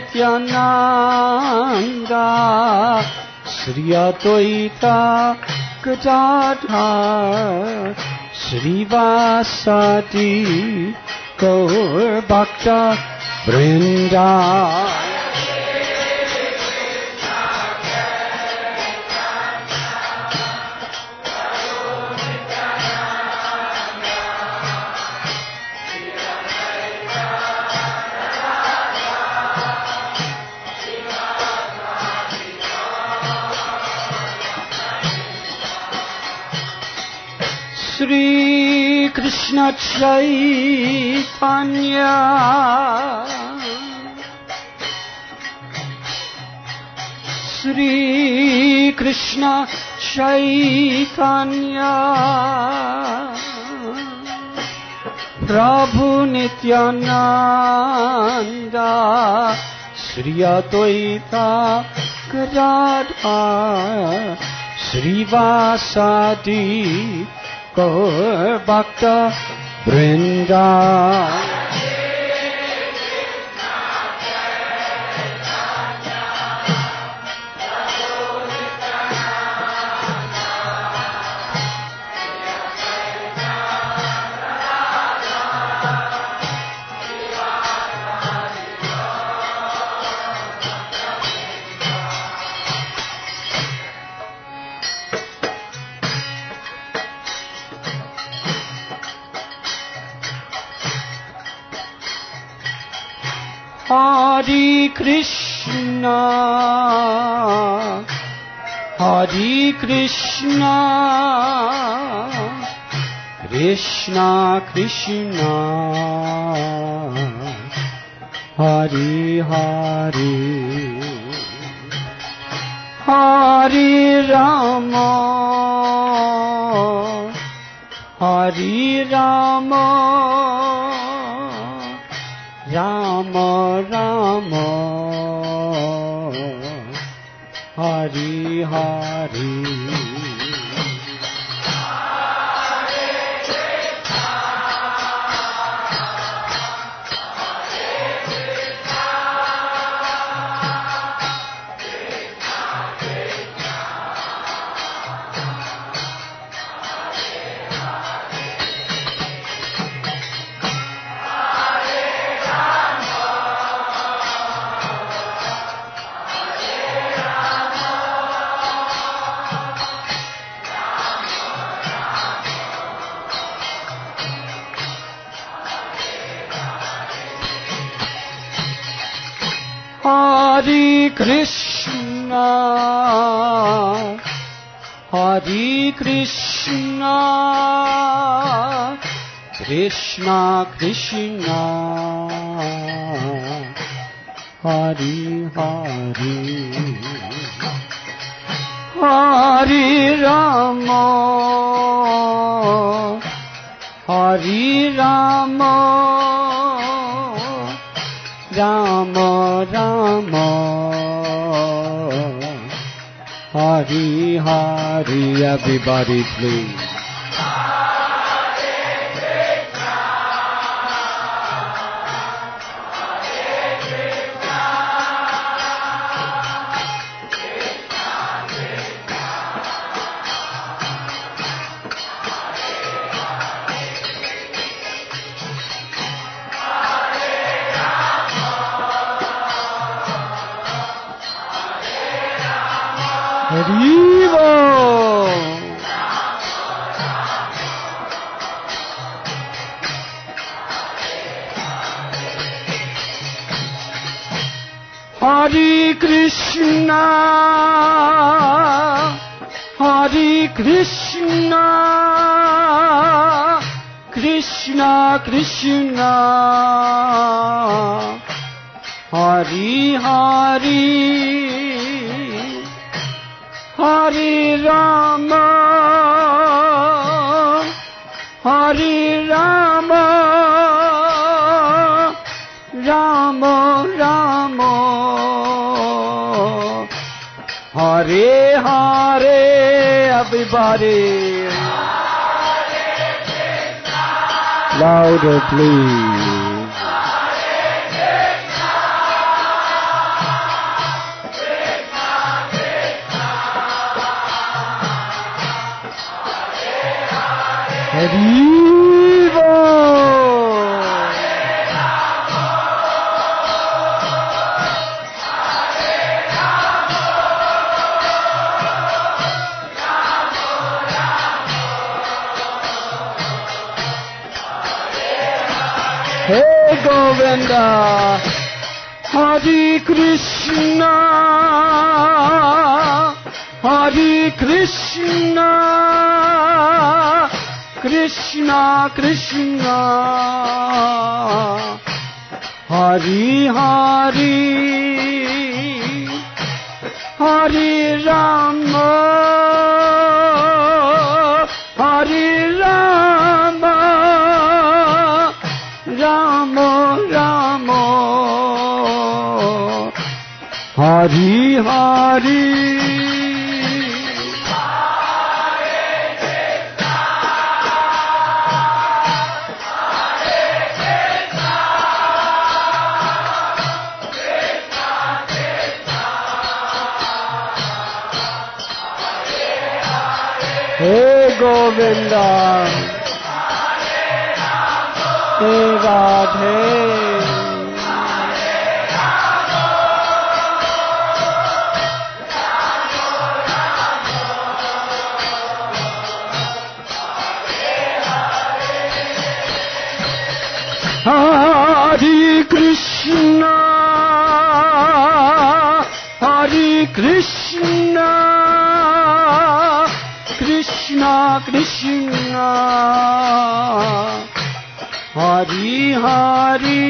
Nityananda Sri Advaita Gadadhar Srivasadi Gaur Bhakta Vrinda. Shri Krishna Chaitanya Shri Krishna Chaitanya Prabhu Nityananda Sri Advaita Gadadhar Srivasadi Gaur Bhakta Vrinda. Hare Krishna, Hare Krishna, Krishna Krishna, Hare Hare, Hare Rama, Hare Rama, Rama Rama, Hare Hare. Hare Krishna, Hare Krishna, Krishna Krishna, Hare Hare, Hare Rama, Hare Rama, Rama Rama, Hare Hare. Everybody please. Haribo! Hare Krishna, Hare Krishna, Krishna Krishna, Hare Hare, Hare Rama, Hare Rama, Rama Rama, Hare Hare. Everybody, louder please. Govinda, Hare Krishna, Hare Krishna, Krishna Krishna, Hare Hare, Hare Rama, Hare Rama, Rama Rama, Hare Hare. Hey Govinda, Hey Radhe, Hare Krishna, Hare Krishna, Krishna Krishna, Hare Hare,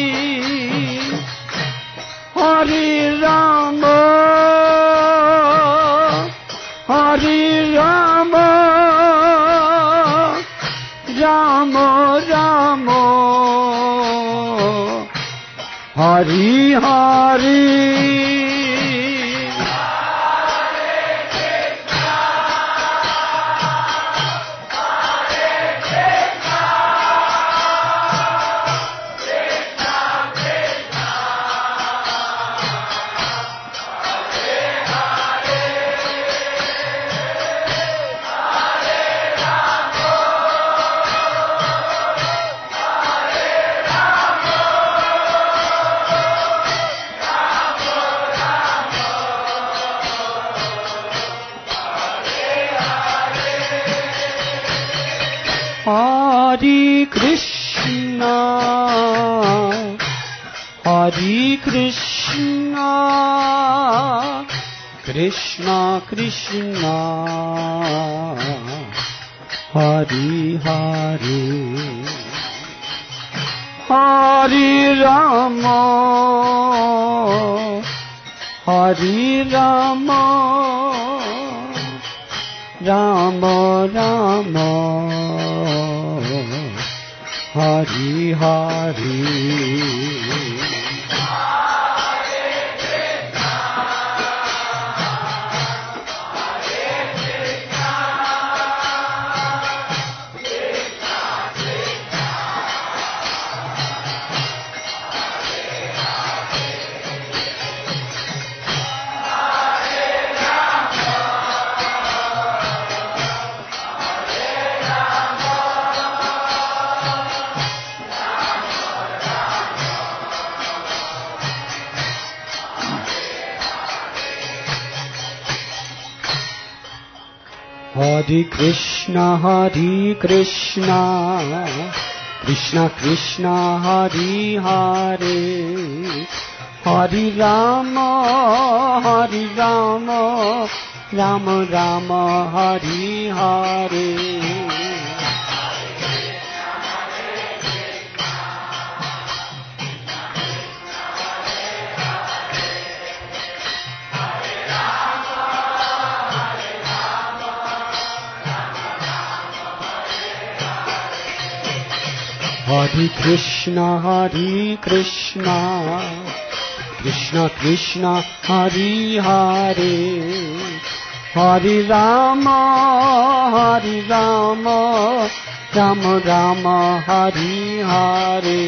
Hare Rama, Hare Rama, Rama Rama, Hare Hare. Hare Krishna, Hare Krishna, Krishna Krishna, Hare Hare, Hare Rama, Hare Rama, Rama Rama, Hare Hare. Hare Krishna, Hare Krishna, Krishna Krishna, Hare Hare, Hare Rama, Hare Rama, Rama Rama, Hare Hare. Hare Krishna, Hare Krishna, Krishna Krishna, Hare Hare, Hare Rama, Hare Rama, Rama Rama, Hare Hare.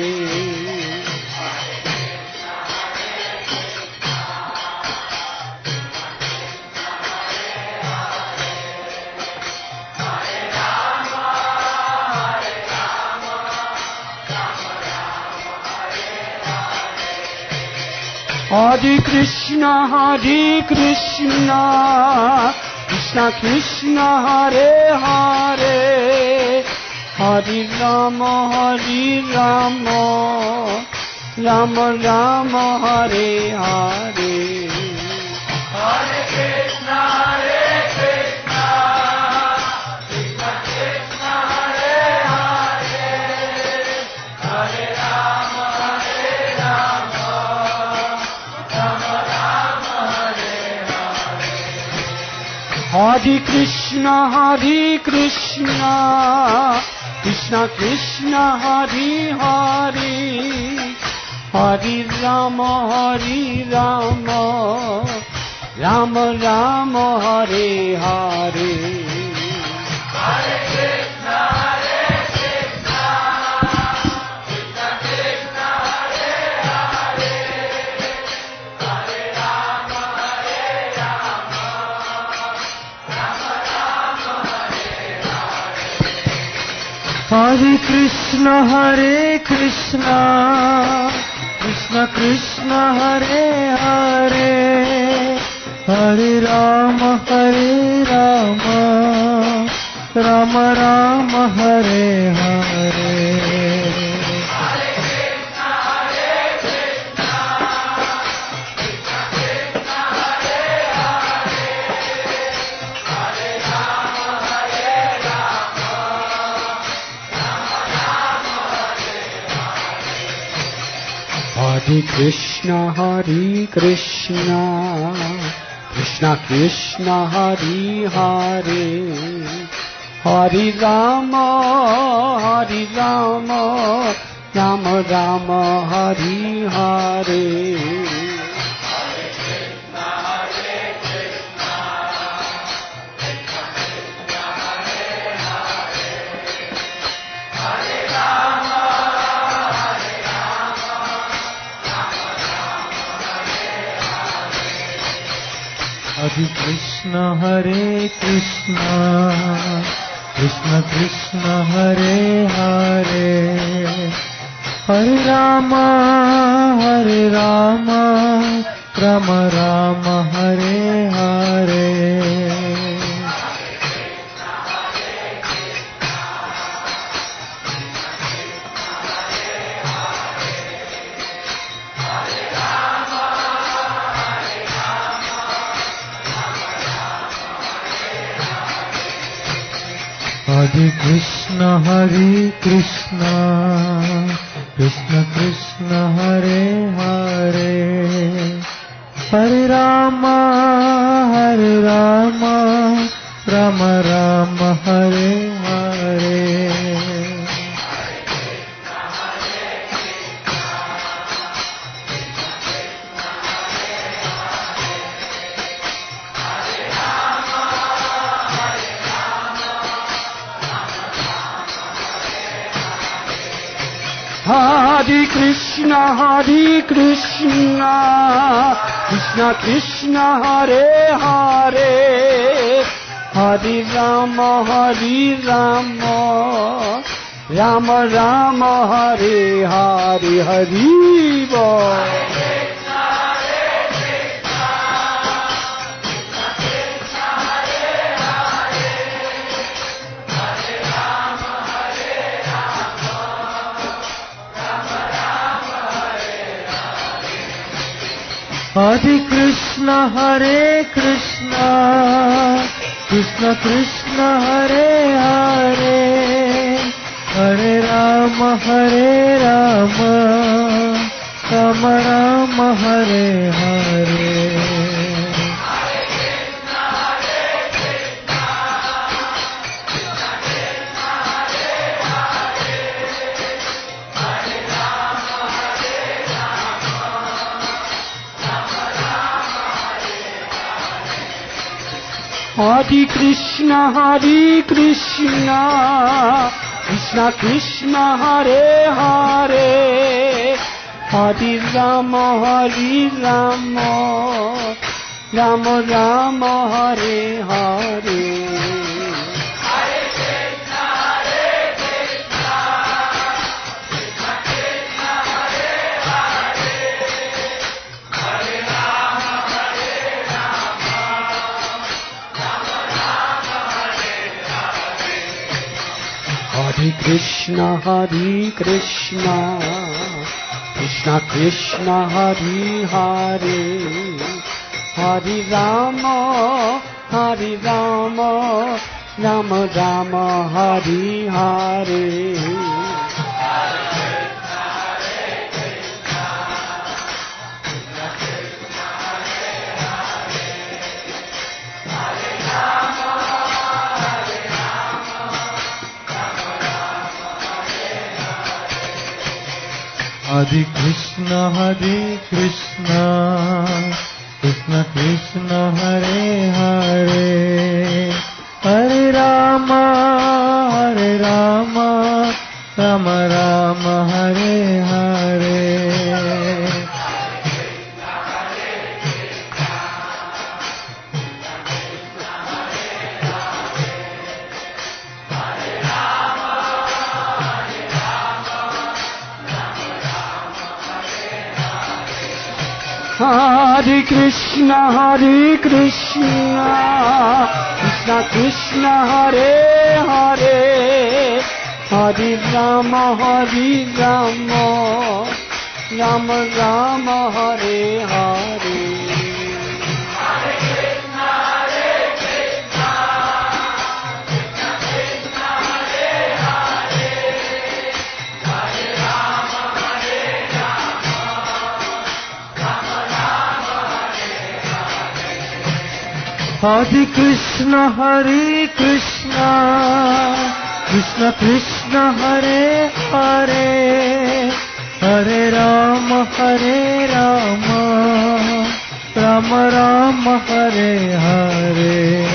Hare Krishna, Hare Krishna, Krishna Krishna, Hare Hare, Hare Rama, Hare Rama, Rama Rama, Hare Hare. Hare Krishna, Hare Krishna, Krishna Krishna, Hare Hare, Hare Rama, Hare Rama, Rama Rama, Hare Hare. Hare Krishna, Hare Krishna, Krishna Krishna, Hare Hare, Hare Rama, Hare Rama, Rama Rama, Hare Hare. Hare Krishna, Hare Krishna, Krishna Krishna, Hare Hare, Hare Rama, Hare Rama, Rama Rama, Hare Hare. Hare Krishna, Hare Krishna, Krishna Krishna, Hare Hare, Hare Rama, Hare Rama, Rama Rama, Hare Hare. Hare Krishna, Hare Krishna, Krishna Krishna, Hare Hare, Hare Rama, Hare Rama, Rama Rama, Hare Hare. Hare Krishna, Hare Krishna, Krishna Krishna, Hare Hare, Hare Rama, Hare Rama, Rama Rama, Hare Hare. Hare Krishna, Hare Krishna, Krishna Krishna, Hare Hare, Hare Rama, Hare Rama, Rama Rama, Hare Hare. Hare Krishna, Hare Krishna, Krishna Krishna, Hare Hare, Hare Rama, Hare Rama, Rama Rama, Hare Hare. Hare Krishna, Hare Krishna, Krishna Krishna, Hare Hare, Hare Rama, Hare Rama, Rama Rama, Hare Hare. Hare Krishna, Hare Krishna, Krishna Krishna, Hare Hare, Hare Rama, Hare Rama, Rama Rama, Hare Hare. Hare Bol. Hare Krishna, Hare Krishna, Krishna Krishna, Hare Hare, Hare Rama, Hare Rama, Rama Rama, Hare Hare. Hare Krishna, Hare Krishna, Krishna Krishna, Hare Hare, Hare Rama, Hare Rama, Rama Rama, Hare Hare. Hare Krishna, Hare Krishna, Krishna Krishna, Hare Hare, Hare Rama, Hare Rama, Rama Rama, Hare Hare. Hare Krishna, Hare Krishna, Krishna Krishna, Hare Hare, Hare Rama, Hare Rama, Rama Rama, Hare Hare. Hare Krishna, Hare Krishna, Krishna Krishna, Hare Hare, Hare Rama, Hare Rama, Rama Rama, Hare Hare. Hare Krishna, Hare Krishna, Krishna Krishna, Hare Hare, Hare Rama, Hare Rama, Rama Rama, Hare Hare.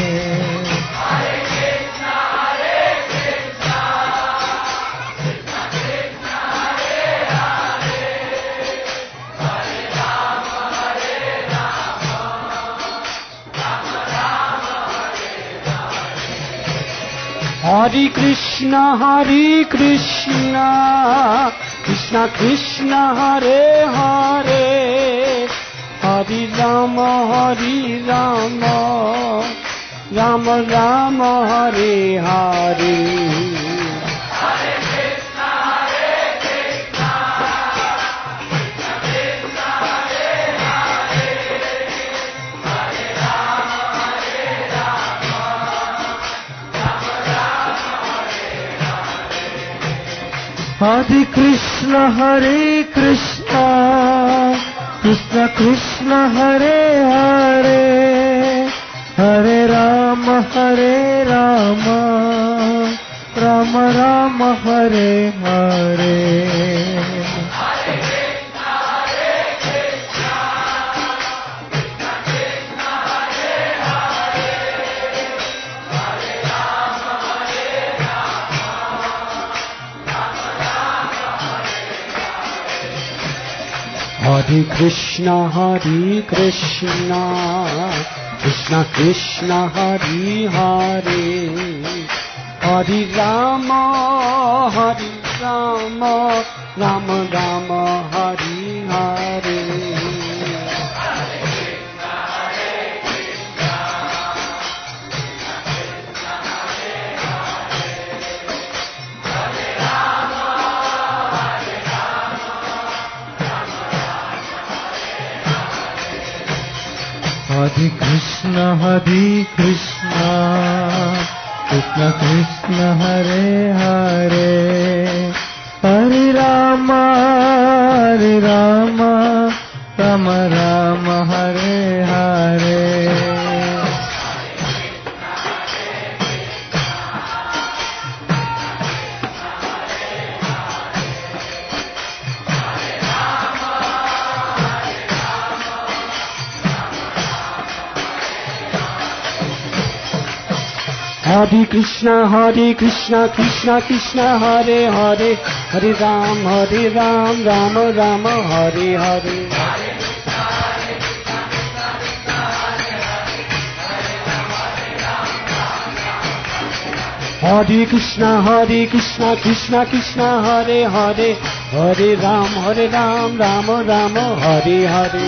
Hare Krishna, Hare Krishna, Krishna Krishna, Hare Hare, Hare Rama, Hare Rama, Rama Rama, Hare Hare. Hare Krishna, Hare Krishna, Krishna Krishna, Hare Hare, Hare Rama, Hare Rama, Rama Rama, Hare Hare. Hare Krishna, Hare Krishna, Krishna Krishna, Hare Hare, Hare Rama, Hare Rama, Rama Rama, Hare Hare. Hare Krishna, Hare Krishna, Krishna Krishna, Hare Hare, Hare Rama, Hare Rama, Rama Rama, Hare Hare. Hare Krishna, Hare Krishna, Krishna Krishna, Hare Hare, Hare Ram, Hare Ram, Rama Rama, Hare Hare. Hare Krishna, Hare Krishna, Krishna Krishna, Hare Hare, Hare Ram, Hare Ram, Rama Rama, Hare Hare.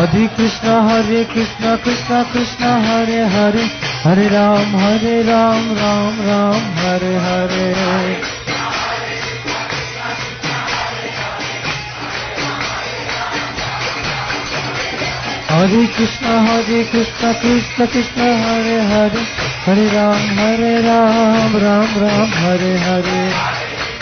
Hare Krishna, Hare Krishna, Krishna Krishna, Hare Hare, Hare Ram, Hare Ram, Ram Ram, Hare Hare. Hare Krishna, Hare Krishna, Krishna Krishna, Hare Hare, Hare Ram, Hare Ram, Ram Ram, Hare Hare.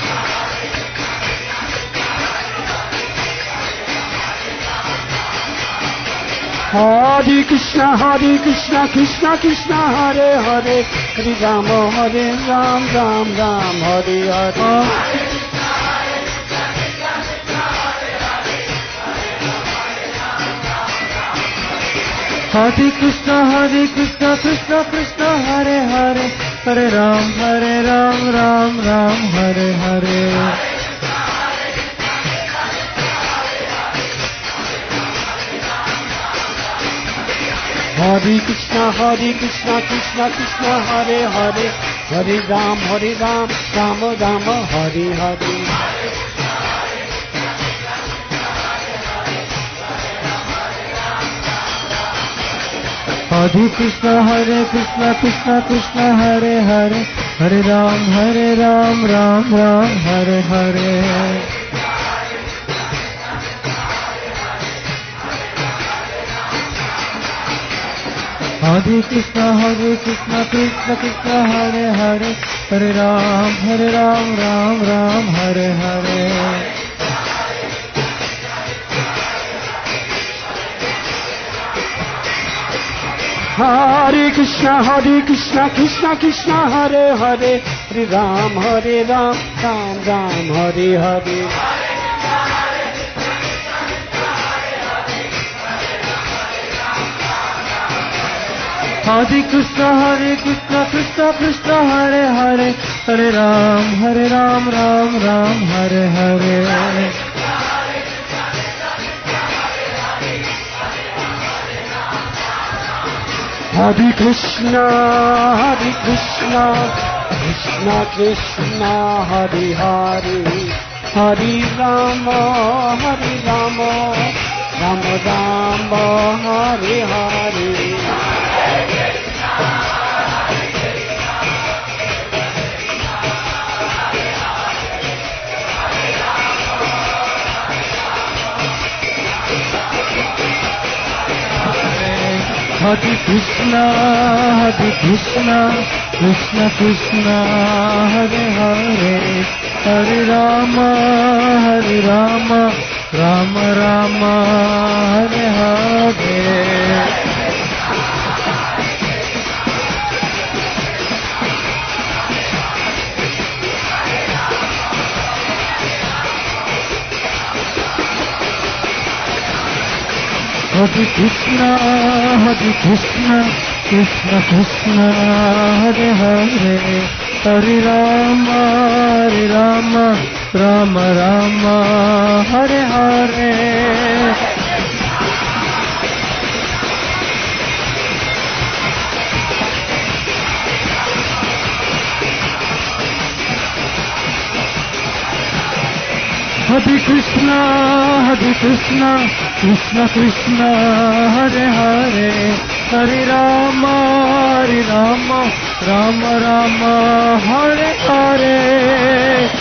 Hare Krishna, Hare Krishna, Krishna Krishna, Hare Hare, Hare Rama, Hare Ram, Ram Ram, Hare Hare. Hare Krishna, Hare Krishna, Krishna Krishna, Hare Hare, Hare Ram, Hare Ram, Ram Ram, Hare Hare. Hare Krishna, Hare Krishna, Krishna Krishna, Hare Hare, Hare Ram, Hare Ram, Ram Ram, Hare Hare. Hare Krishna, Hare Krishna, Krishna Krishna, Hare Hare, Hare Ram, Hare Ram, Ram Ram, Hare Hare. Hare Krishna, Hare Krishna, Krishna Krishna, Hare Hare, Hare Ram, Hare Ram, Ram Ram, Hare Hare. Hare Krishna, Hare Krishna, Krishna Krishna, Hare Hare, Hare Ram, Hare Ram, Ram Ram, Hare Hare. Hare Krishna, Hare Krishna, Krishna Krishna, Hare Hare, Hare Ram, Hare Ram, Ram Ram, Hare Hare. Hare Krishna, Hare Krishna, Krishna Krishna, Hare Hare, Hare Rama, Hare Rama, Rama Rama, Hare Hare. Hare Krishna, Hare Krishna, Krishna Krishna, Hare Hare, Hare Rama, Hare Rama, Rama Rama, Hare Hare. Hare Krishna, Hare Krishna, Krishna Krishna, Hare Hare, Hare Rama, Hare Rama, Rama Rama, Hare Hare. Hare Krishna, Hare Krishna, Krishna Krishna, Hare Hare, Hare Rama, Hare Rama, Rama Rama, Hare Hare.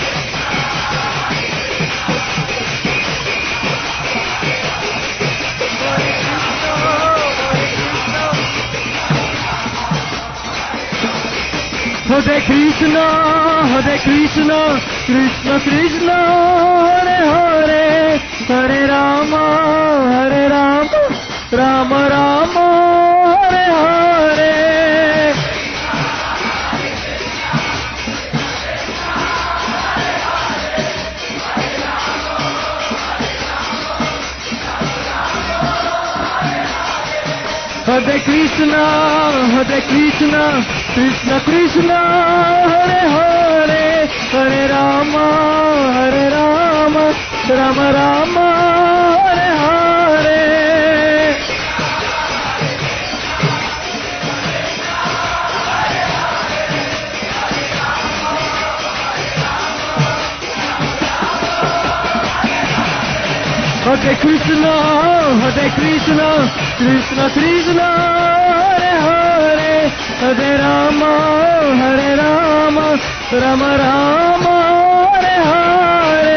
Hare Krishna, Hare Krishna, Krishna Krishna, Hare Hare, Hare Rama, Hare Rama, Rama Rama, Hare Hare. Hare Krishna, Hare Krishna, Krishna Krishna, Hare Hare, Hare Rama, Hare Rama, Rama Rama, Hare Hare. Hare Hare Krishna, Hare Krishna, Krishna Krishna, Hare Hare, Hare Rama, Hare Rama, Rama Rama, Hare Hare.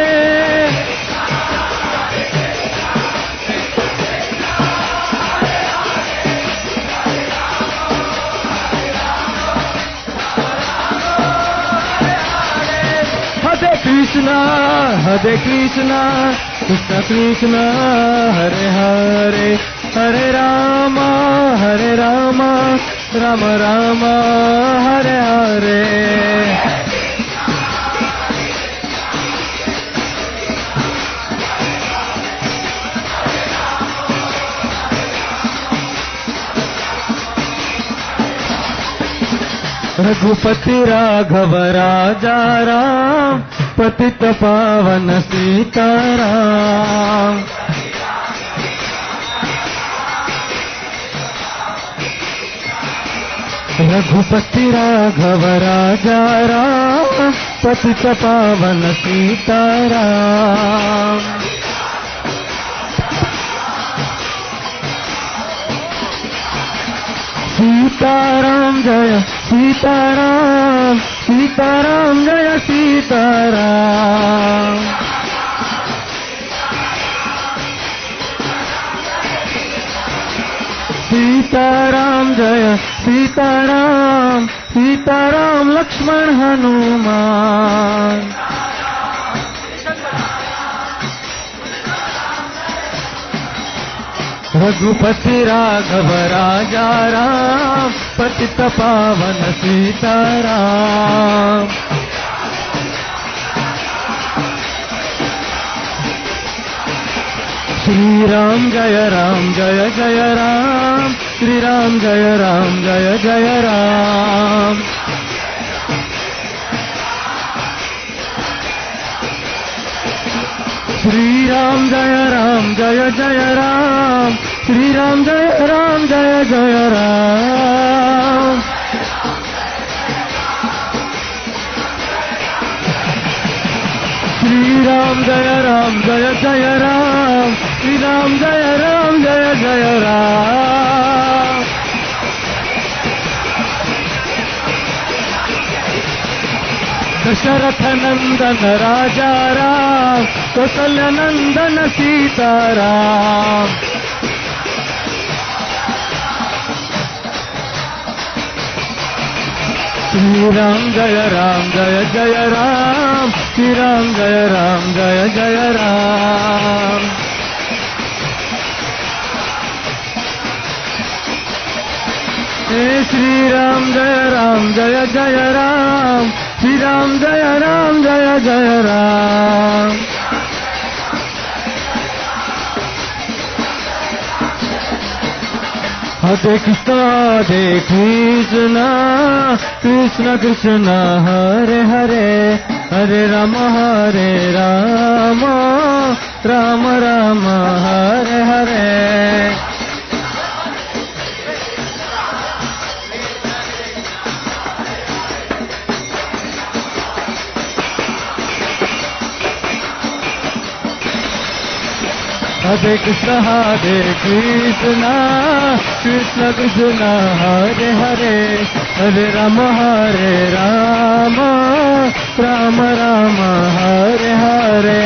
Hare Krishna, Hare Krishna, Krishna Krishna, Hare Hare, Hare Rama, Hare Rama, Rama Rama, Hare Hare. Raghupati Raghav राजा राम, पतित पावन सीताराम। रघुपति राघव राजा राम, पतित पावन सीताराम। सीताराम जय सीताराम, सीताराम जय सीताराम। सीताराम जय सीताराम, सीताराम लक्ष्मण हनुमान। रघुपति राघव राजा राम, पतित पावन सीताराम। श्री राम जय राम जय जय राम, श्री राम जय राम जय जय राम। श्री राम जय राम जय जय राम, श्री राम जय राम जय जय राम। श्री राम जय राम जय जय राम, श्री राम जय राम जय जय राम। दशरथ नंदन राजा राम, कौशल्य नंदन सीताराम। श्री राम जय राम जय जय राम, श्री राम जय राम जय जय राम। हे श्री राम जय राम जय जय राम, श्री राम जय राम जय जय Ram. Hare Krishna, Hare Krishna, Krishna Krishna, Hare Hare, Hare Rama, Hare Rama, Rama Rama, Hare Hare. Hare Krishna, Hare Krishna, Krishna Krishna, Hare Hare, Hare Rama, Hare Rama, Rama Rama, Hare Hare.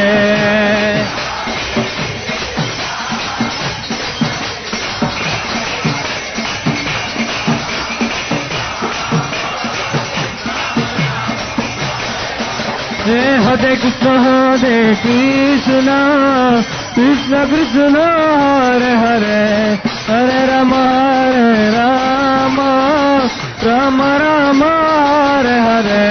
Hare Krishna, Hare Krishna, Krishna Krishna, Hare Hare, Hare Rama, Hare Rama, Rama Rama, Hare Hare.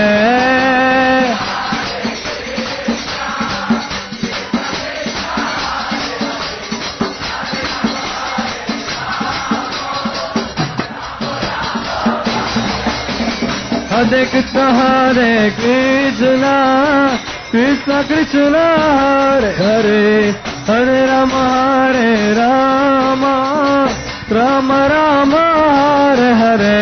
Hare Krishna, Hare Krishna, Krishna Krishna, Hare Hare, Hare Rama, Hare Rama, Rama Rama, Hare Hare.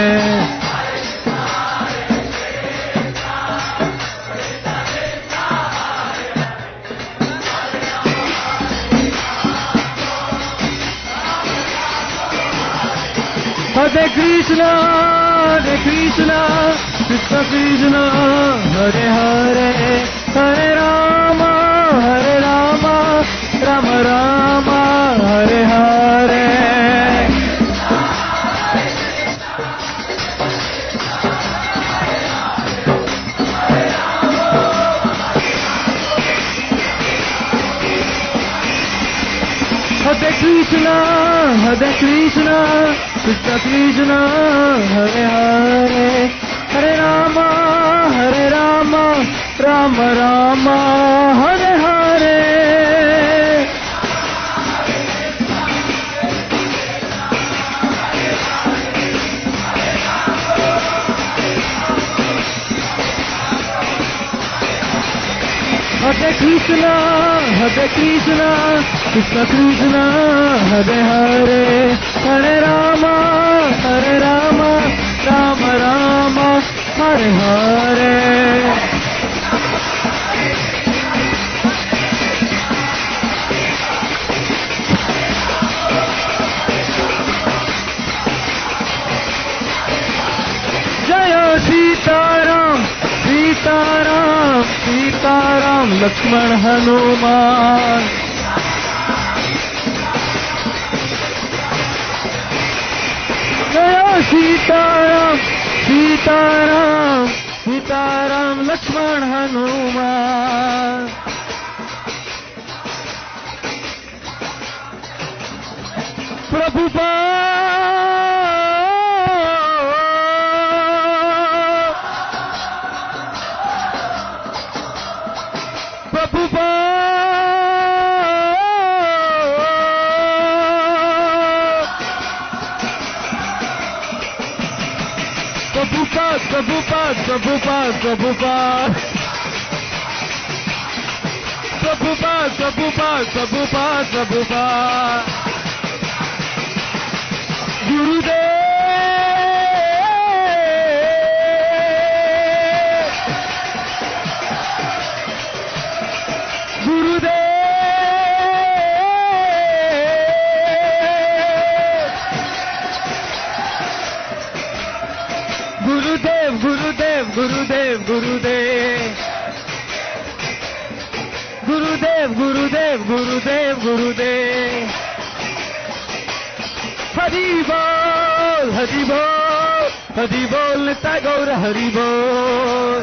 Krishna, Hare Krishna, Krishna Krishna, Hare Hare, Hare Rama, Hare Rama, Rama Rama, Hare Hare. Hare Krishna, Hare Krishna, Krishna Krishna, Hare Hare, Hare Rama, Hare Rama, Rama Rama, Hare Hare. Hare Krishna, Hare Krishna, Krishna Krishna, Hare Hare, Hare Rama, Hare Rama, Rama Rama, Hare Hare. Jaya Sitaram, Sitaram, Sitaram, Lakshman Hanuman. Jaya Sitaram, Sitaram, Sitaram, Lakshman Hanuman. Prabhupada, Prabhupada, Prabhupada, Prabhupada, Prabhupada, Prabhupada, Prabhupada, Prabhupada, Gurudev, Gurudev, Gurudev, Gurudev, Gurudev, Gurudev, Gurudev, Gurudev, Gurudev, Gurudev. Hari Bol, Hari Bol, Hari Bol, Nitya Gaur Hari Bol.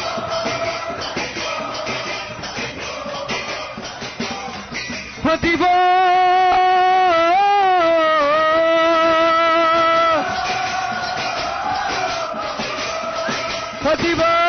Hari Bol, Hari Bol.